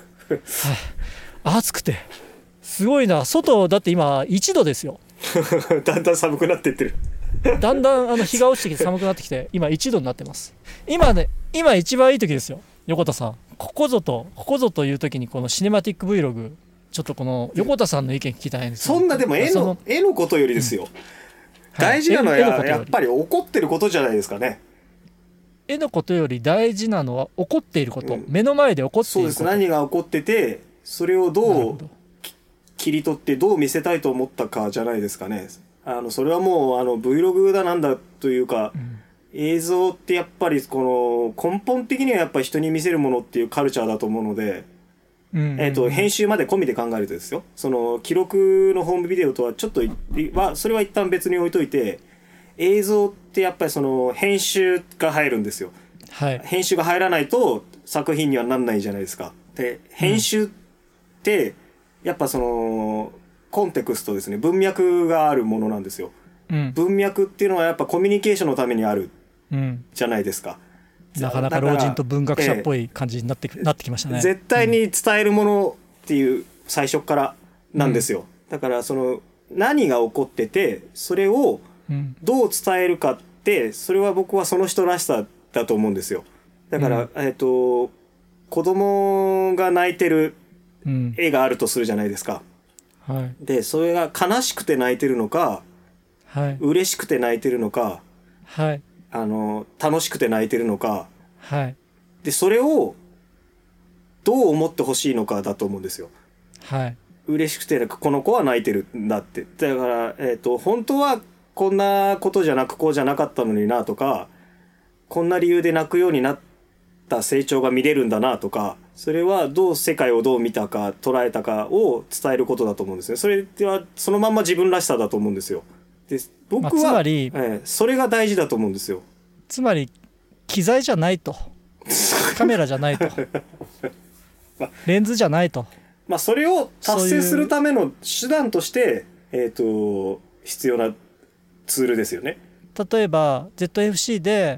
暑くてすごいな。外だって今1度ですよだんだん寒くなっていってるだんだん日が落ちてきて寒くなってきて今1度になってます。今一番いい時ですよ横田さん。ここぞという時にこのシネマティック Vlogちょっとこの横田さんの意見聞きたいんですよ。 そんなでも絵のことよりですよ、大事なのはやっぱり怒ってることじゃないですかね。 絵のことより大事なのは怒っていること、目の前で起こっていること。 そうです。何が起こっててそれをどう切り取ってどう見せたいと思ったかじゃないですかね。それはもうVlog だなんだというか、映像ってやっぱりこの根本的にはやっぱり人に見せるものっていうカルチャーだと思うので、 編集まで込みで考えるとですよ、その記録のホームビデオとはちょっとそれは一旦別に置いといて、映像ってやっぱりその編集が入るんですよ、はい、編集が入らないと作品にはなんないじゃないですか。で編集ってやっぱそのコンテクストですね、文脈があるものなんですよ、文脈っていうのはやっぱコミュニケーションのためにあるじゃないですか、 なかなか老人と文学者っぽい感じになってきましたね。 絶対に伝えるものっていう最初からなんですよ、だからその何が起こっててそれをどう伝えるかって、それは僕はその人らしさだと思うんですよ。だから、子供が泣いてる絵があるとするじゃないですか、はい、でそれが悲しくて泣いてるのか、はい、嬉しくて泣いてるのか、はい、楽しくて泣いてるのか、はい、でそれをどう思ってほしいのかだと思うんですよ、はい、嬉しくてこの子は泣いてるんだって、だから、本当はこんなことじゃなくこうじゃなかったのになとか、こんな理由で泣くようになった成長が見れるんだなとか、それは世界をどう見たか捉えたかを伝えることだと思うんですね。それはそのまんま自分らしさだと思うんですよ。で僕は、 つまり、 それが大事だと思うんですよ。 つまり機材じゃないとカメラじゃないとレンズじゃないと、 それを達成するための手段として必要なツールですよね。 例えば ZFC って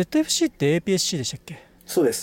APS-C でしたっけ？そうです。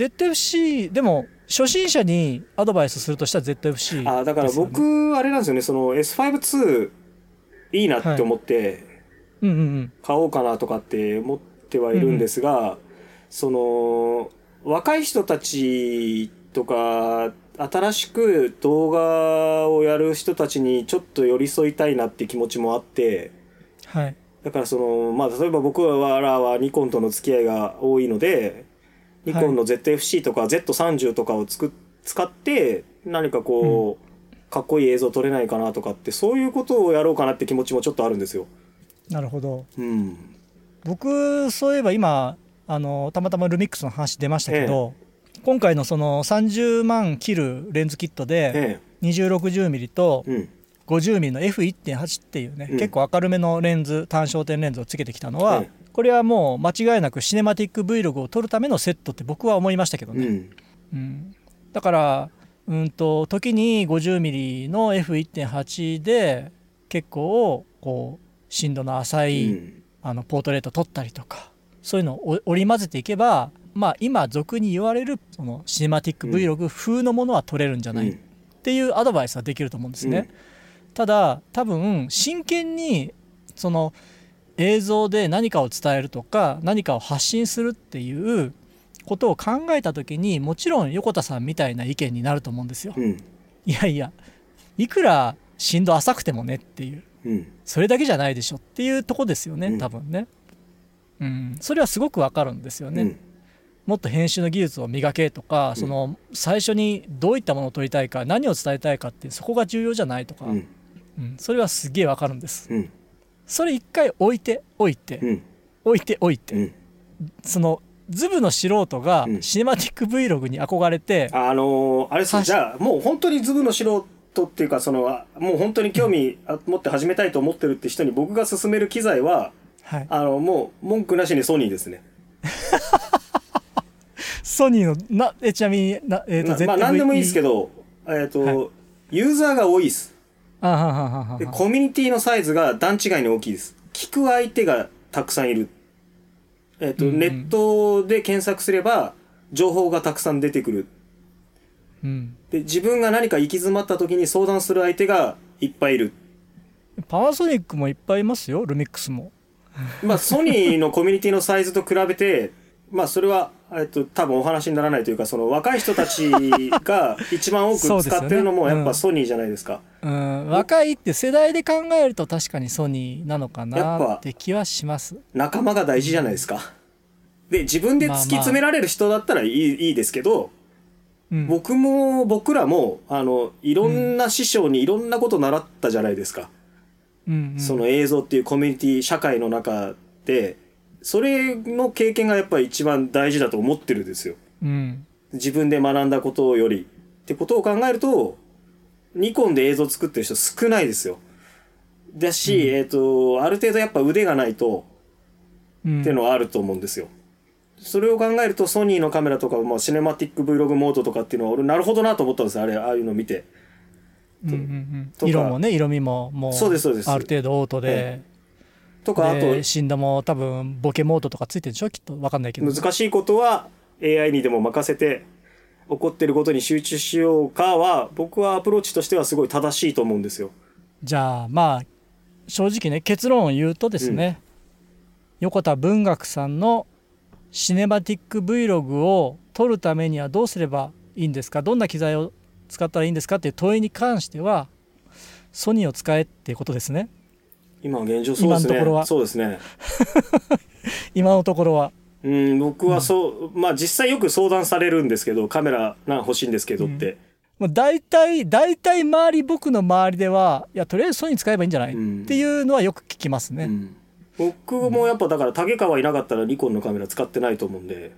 ZFC でも初心者にアドバイスするとしたら ZFC ですよね。 だから僕あれなんですよね、その S5-2 いいなって思って、買おうかなとかって思ってはいるんですが、その若い人たちとか新しく動画をやる人たちにちょっと寄り添いたいなって気持ちもあって、はい、だからその例えば僕らはニコンとの付き合いが多いので、ニコンの ZFC とか Z30 とかを使って何かこう、かっこいい映像撮れないかなとかって、そういうことをやろうかなって気持ちもちょっとあるんですよ。 なるほど、僕そういえば今たまたまルミックスの話出ましたけど、今回のその30万切るレンズキットで 2060mm と 50mm の F1.8 っていうね、結構明るめのレンズ、単焦点レンズをつけてきたのは、これはもう間違いなくシネマティック Vlog を撮るためのセットって僕は思いましたけどね、だから時に 50mm の F1.8 で結構こう深度の浅いポートレート撮ったりとか、そういうのを織り交ぜていけば、今俗に言われるそのシネマティック Vlog 風のものは撮れるんじゃないっていうアドバイスはできると思うんですね、ただ多分真剣にその映像で何かを伝えるとか何かを発信するっていうことを考えた時に、もちろん横田さんみたいな意見になると思うんですよ、いやいやいくら深度浅くてもねっていう、それだけじゃないでしょっていうとこですよね、多分ね、それはすごくわかるんですよね、もっと編集の技術を磨けとか、その最初にどういったものを撮りたいか、何を伝えたいかって、そこが重要じゃないとか、それはすげえわかるんです、それ一回置いて、そのズブの素人がシネマティック Vlog に憧れて、 あれですね、じゃあもう本当にズブの素人っていうか、そのもう本当に興味持って始めたいと思ってるって人に僕が勧める機材は、もう文句なしにソニーですねソニーのちなみに何でもいいですけど、ユーザーが多いです。でコミュニティのサイズが段違いに大きいです。聞く相手がたくさんいる、ネットで検索すれば情報がたくさん出てくる、で自分が何か行き詰まった時に相談する相手がいっぱいいる。 パナソニックもいっぱいいますよ、ルミックスもソニーのコミュニティのサイズと比べてそれは多分お話にならないというか、その若い人たちが一番多く使ってるのもやっぱソニーじゃないですか。 若いって世代で考えると確かにソニーなのかなって気はします。 仲間が大事じゃないですか。で自分で突き詰められる人だったらいいですけど、僕らもいろんな師匠にいろんなこと習ったじゃないですか、その映像っていうコミュニティ社会の中で。それの経験がやっぱり一番大事だと思ってるんですよ、自分で学んだことよりっってことを考えるとニコンで映像作ってる人少ないですよ。だし、ある程度やっぱ腕がないと、っていうのはあると思うんですよ。それを考えるとソニーのカメラとか、まあ、シネマティック Vlog モードとかっていうのは俺なるほどなと思ったんですよ。ああいうの見て、 色もね、色味ももうそうですそうです、 ある程度オートで、 とか、あと振動も多分ボケモードとかついてるでしょ、きっと。分かんないけど難しいことは AI にでも任せて起こってることに集中しようかは、僕はアプローチとしてはすごい正しいと思うんですよ。 じゃあまあ正直ね、結論を言うとですね、横田文学さんのシネマティック Vlog を撮るためにはどうすればいいんですか、どんな機材を使ったらいいんですかっていう問いに関してはソニーを使えっていうことですね。 今現状そうですね。今のところはそうですね今のところは僕はそう、まあ実際よく相談されるんですけど、カメラ欲しいんですけどって、 大体周り、僕の周りではいやとりあえずソニー使えばいいんじゃない、っていうのはよく聞きますね。 僕もやっぱだから竹川いなかったらニコンのカメラ使ってないと思うんで、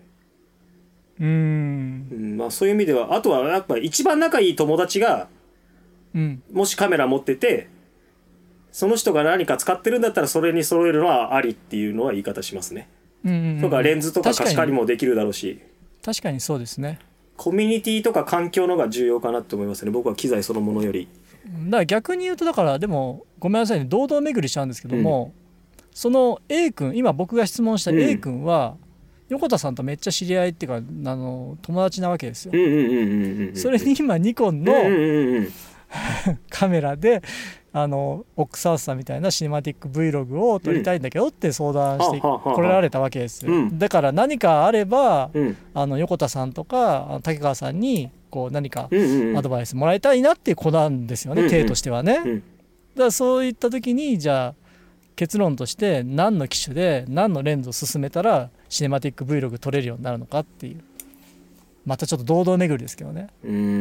まあそういう意味では、あとはやっぱ一番仲いい友達が、もしカメラ持っててその人が何か使ってるんだったらそれに揃えるのはありっていうのは言い方しますね。とかレンズとか貸し借りもできるだろうし、 確かにそうですね。 コミュニティとか環境のが重要かなって思いますね、僕は機材そのものより。 だから逆に言うと、だからでもごめんなさいね、堂々巡りしちゃうんですけども、その A 君、今僕が質問した A 君は、横田さんとめっちゃ知り合いっていうか友達なわけですよ。それに今ニコンのカメラでオックスハウスさんみたいなシネマティック Vlog を撮りたいんだけどって相談してこられたわけですよ。だから何かあれば、横田さんとか竹川さんにこう何かアドバイスもらいたいなっていう子なんですよね、体としてはね。だからそういった時に、じゃあ結論として何の機種で何のレンズを進めたらシネマティック Vlog 撮れるようになるのかっていう、またちょっと堂々巡りですけどね。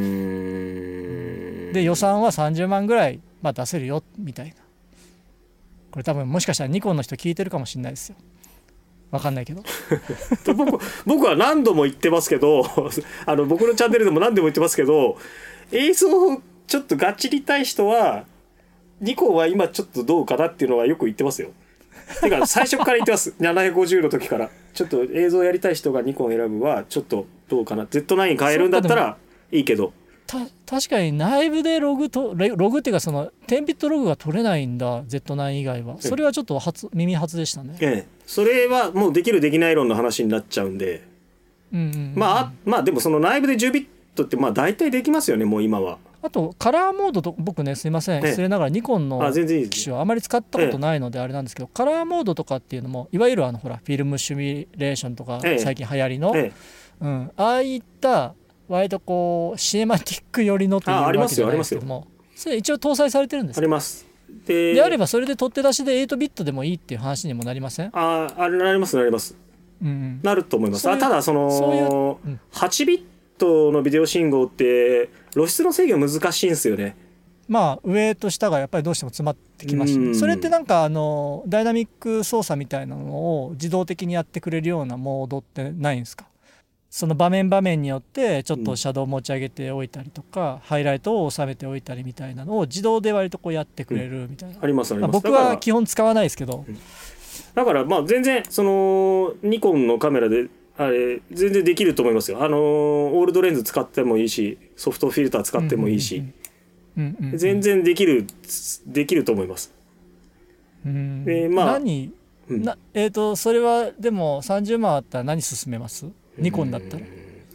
で予算は30万ぐらい、出せるよみたいな。これ多分もしかしたらニコンの人聞いてるかもしれないですよ、分かんないけど僕は何度も言ってますけど僕のチャンネルでも何度も言ってますけど、映像をちょっとガチりたい人はニコンは今ちょっとどうかなっていうのはよく言ってますよ。てか最初から言ってます750の時から、ちょっと映像やりたい人がニコン選ぶはちょっとどうかな、 Z9 変えるんだったらいいけど、 確かに内部でログっていうか10ビットログが取れないんだ Z9 以外は。それはちょっと耳初でしたね。 それはもうできるできない論の話になっちゃうんで、まあでもその内部で10ビットって大体できますよね、もう今は。 あとカラーモードと、僕ねすいません、失礼ながらニコンの機種はあまり使ったことないのであれなんですけど、カラーモードとかっていうのもいわゆるフィルムシミュレーションとか最近流行りの、ああいった割とこうシネマティック寄りのというわけじゃないですけども、それ一応搭載されてるんですか？ あります。 であればそれで取って出しで8ビットでもいいっていう話にもなりません？ なりますなります、なると思います。ただその8ビットのビデオ信号って露出の制御難しいんですよね。 上と下がやっぱりどうしても詰まってきますし、ね、それってなんかダイナミック操作みたいなのを自動的にやってくれるようなモードってないんですか？その場面によってちょっとシャドウ持ち上げておいたりとか、ハイライトを収めておいたりみたいなのを自動で割とこうやってくれるみたいな、 ありますあります。 僕は基本使わないですけど、 だから全然そのニコンのカメラであれ全然できると思いますよ。オールドレンズ使ってもいいし、ソフトフィルター使ってもいいし、全然できると思います。 それはでも30万あったら何進めます？ニコンだったら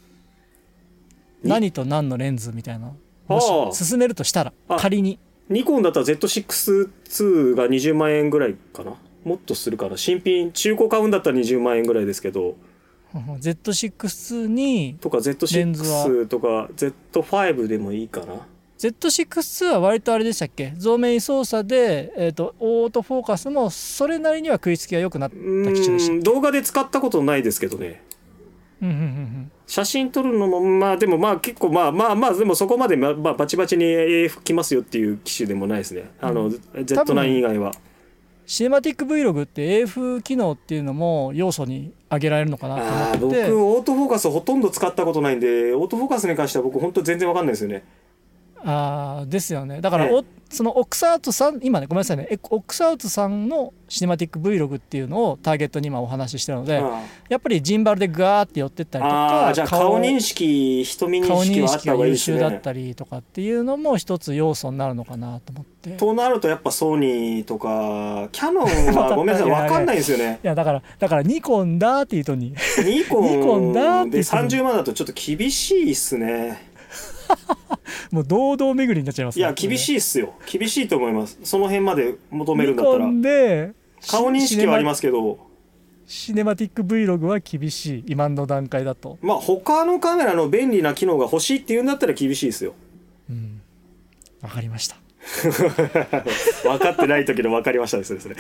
何と何のレンズみたいな、もし進めるとしたら、仮にニコンだったら Z6-2 が20万円ぐらいかな、もっとするかな、新品中古買うんだったら20万円ぐらいですけど、 Z6-2 にとか Z6 とか Z5 でもいいかな。 Z6-2 は割とあれでしたっけ、増面操作で、オートフォーカスもそれなりには食いつきが良くなった機種でした。 動画で使ったことないですけどね。写真撮るのもでも結構でもそこまでバチバチに AF きますよっていう機種でもないですね。Z9 以外は。 シネマティック Vlog って AF 機能っていうのも要素にあ挙げられるのかなと思ってて、 僕オートフォーカスほとんど使ったことないんで、オートフォーカスに関しては僕本当全然わかんないですよね。 ですよね。だから、そのオックスアウトさん、今ねごめんなさいね、オックスアウトさんのシネマティック Vlog っていうのをターゲットに今お話ししてるので、やっぱりジンバルでガーって寄ってったりとか、 じゃあ顔認識、瞳認識はあった方がいいですね。 顔認識が優秀だったりとかっていうのも一つ要素になるのかなと思って。 となるとやっぱソニーとかキヤノンはごめんなさい分かんないんですよね。 いやだからニコンだっていう人にニコンで30万だとちょっと厳しいっすね。 もう堂々巡りになっちゃいますね。 いや厳しいっすよ。厳しいと思います。その辺まで求めるんだったら。 ニコンで顔認識はありますけど、 シネマティック Vlog は厳しい、今の段階だと。 まあ他のカメラの便利な機能が欲しいっていうんだったら厳しいですよ。 わかりました。 分かってない時の分かりましたですね。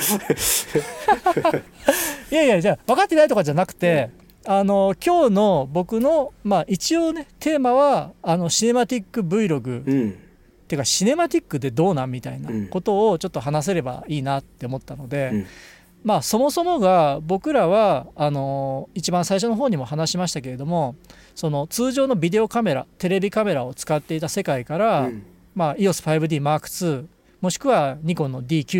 いやじゃあ分かってないとかじゃなくて、今日の僕の一応ねテーマはシネマティック Vlog、てかシネマティックでどうなんみたいなことをちょっと話せればいいなって思ったので、そもそもが僕らは一番最初の方にも話しましたけれども、その通常のビデオカメラ、テレビカメラを使っていた世界から、EOS5D Mark II もしくはニコンの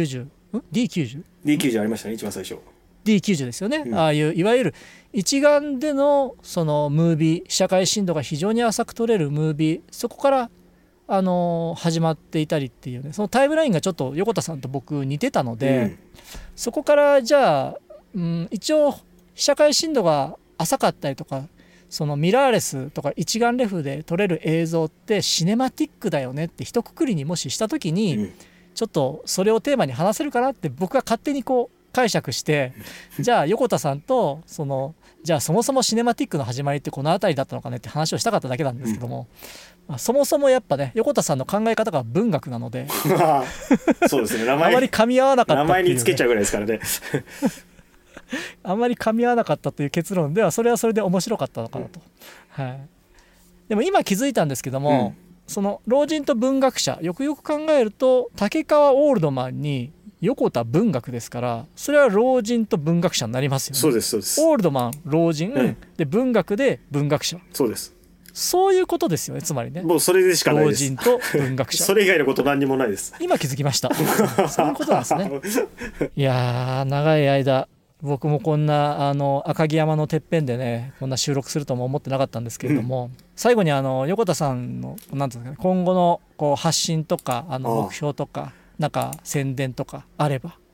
D90 ありましたね、一番最初。 D90 ですよね、ああいういわゆる一眼でのそのムービー、社会深度が非常に浅く撮れるムービー、そこから始まっていたりっていうね、そのタイムラインがちょっと横田さんと僕似てたので、そこからじゃあ、一応社会深度が浅かったりとか、そのミラーレスとか一眼レフで撮れる映像ってシネマティックだよねって一括りにもしした時に、ちょっとそれをテーマに話せるかなって僕が勝手にこう解釈して、じゃあ横田さんとじゃあそもそもシネマティックの始まりってこの辺りだったのかねって話をしたかっただけなんですけども、そもそもやっぱね横田さんの考え方が文学なのでそうですね、 あまり噛み合わなかったっていう、ね、 名前につけちゃうぐらいですからねあまり噛み合わなかったという結論ではそれはそれで面白かったのかなと、でも今気づいたんですけども、その老人と文学者よくよく考えると竹川オールドマンに横田文学ですから、それは老人と文学者になりますよね。 そうですそうです。 オールドマン老人、で文学で文学者、 そうです。 そういうことですよね、つまりね。 もうそれでしかないです。 老人と文学者それ以外のこと何にもないです。 今気づきましたそういうことなんですね。いやー、長い間僕もこんな赤城山のてっぺんでねこんな収録するとも思ってなかったんですけれども、最後に横田さんのなんていうんですかね、今後のこう発信とか目標とかなんか宣伝とかあれば。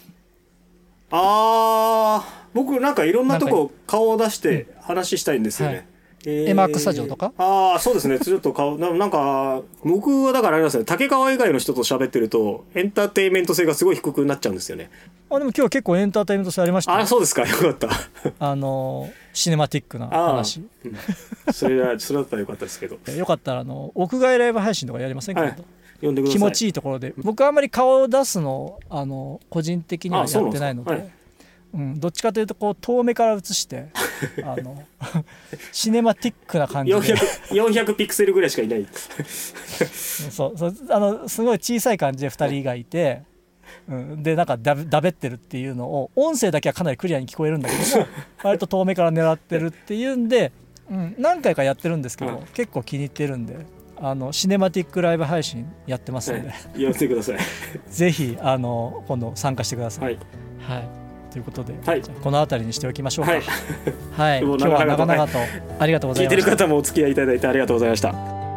僕なんかいろんなとこ顔を出して話したいんですよね。 エマークスタジオとか。 そうですね。ちょっとなんか僕はだからあれなんですね、竹川以外の人と喋ってるとエンターテインメント性がすごい低くなっちゃうんですよね。 でも今日は結構エンターテインメント性ありました。 そうですか、よかったシネマティックな話。 それだったらよかったですけどよかったら屋外ライブ配信とかやりませんけど、 呼んでください。 気持ちいいところで。僕はあんまり顔を出すの個人的にはやってないので、どっちかというとこう遠目から映してシネマティックな感じで 400ピクセルぐらいしかいないそうすごい小さい感じで2人がいて、でなんかだべってるっていうのを音声だけはかなりクリアに聞こえるんだけども割と遠目から狙ってるっていうんで、何回かやってるんですけど、結構気に入ってるんでシネマティックライブ配信やってますので、 やってくださいぜひ今度参加してください。ということで、この辺りにしておきましょうか。今日は長々とありがとうございました。 聞いてる方もお付き合いいただいてありがとうございました。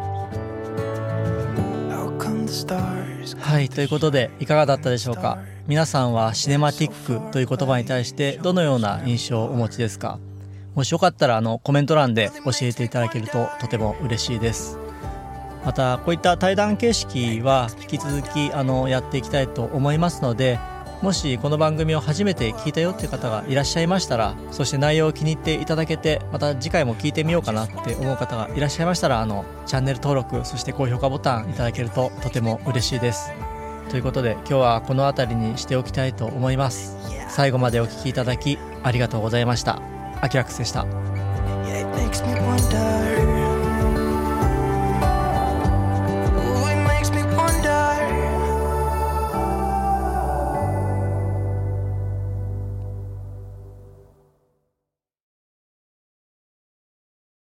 ということでいかがだったでしょうか。皆さんはシネマティックという言葉に対してどのような印象をお持ちですか。もしよかったらコメント欄で教えていただけるととても嬉しいです。またこういった対談形式は引き続きやっていきたいと思いますので、もしこの番組を初めて聞いたよっていう方がいらっしゃいましたら、そして内容を気に入っていただけて、また次回も聞いてみようかなって思う方がいらっしゃいましたら、チャンネル登録、そして高評価ボタンいただけるととても嬉しいです。ということで今日はこの辺りにしておきたいと思います。最後までお聞きいただきありがとうございました。アキラックスでした。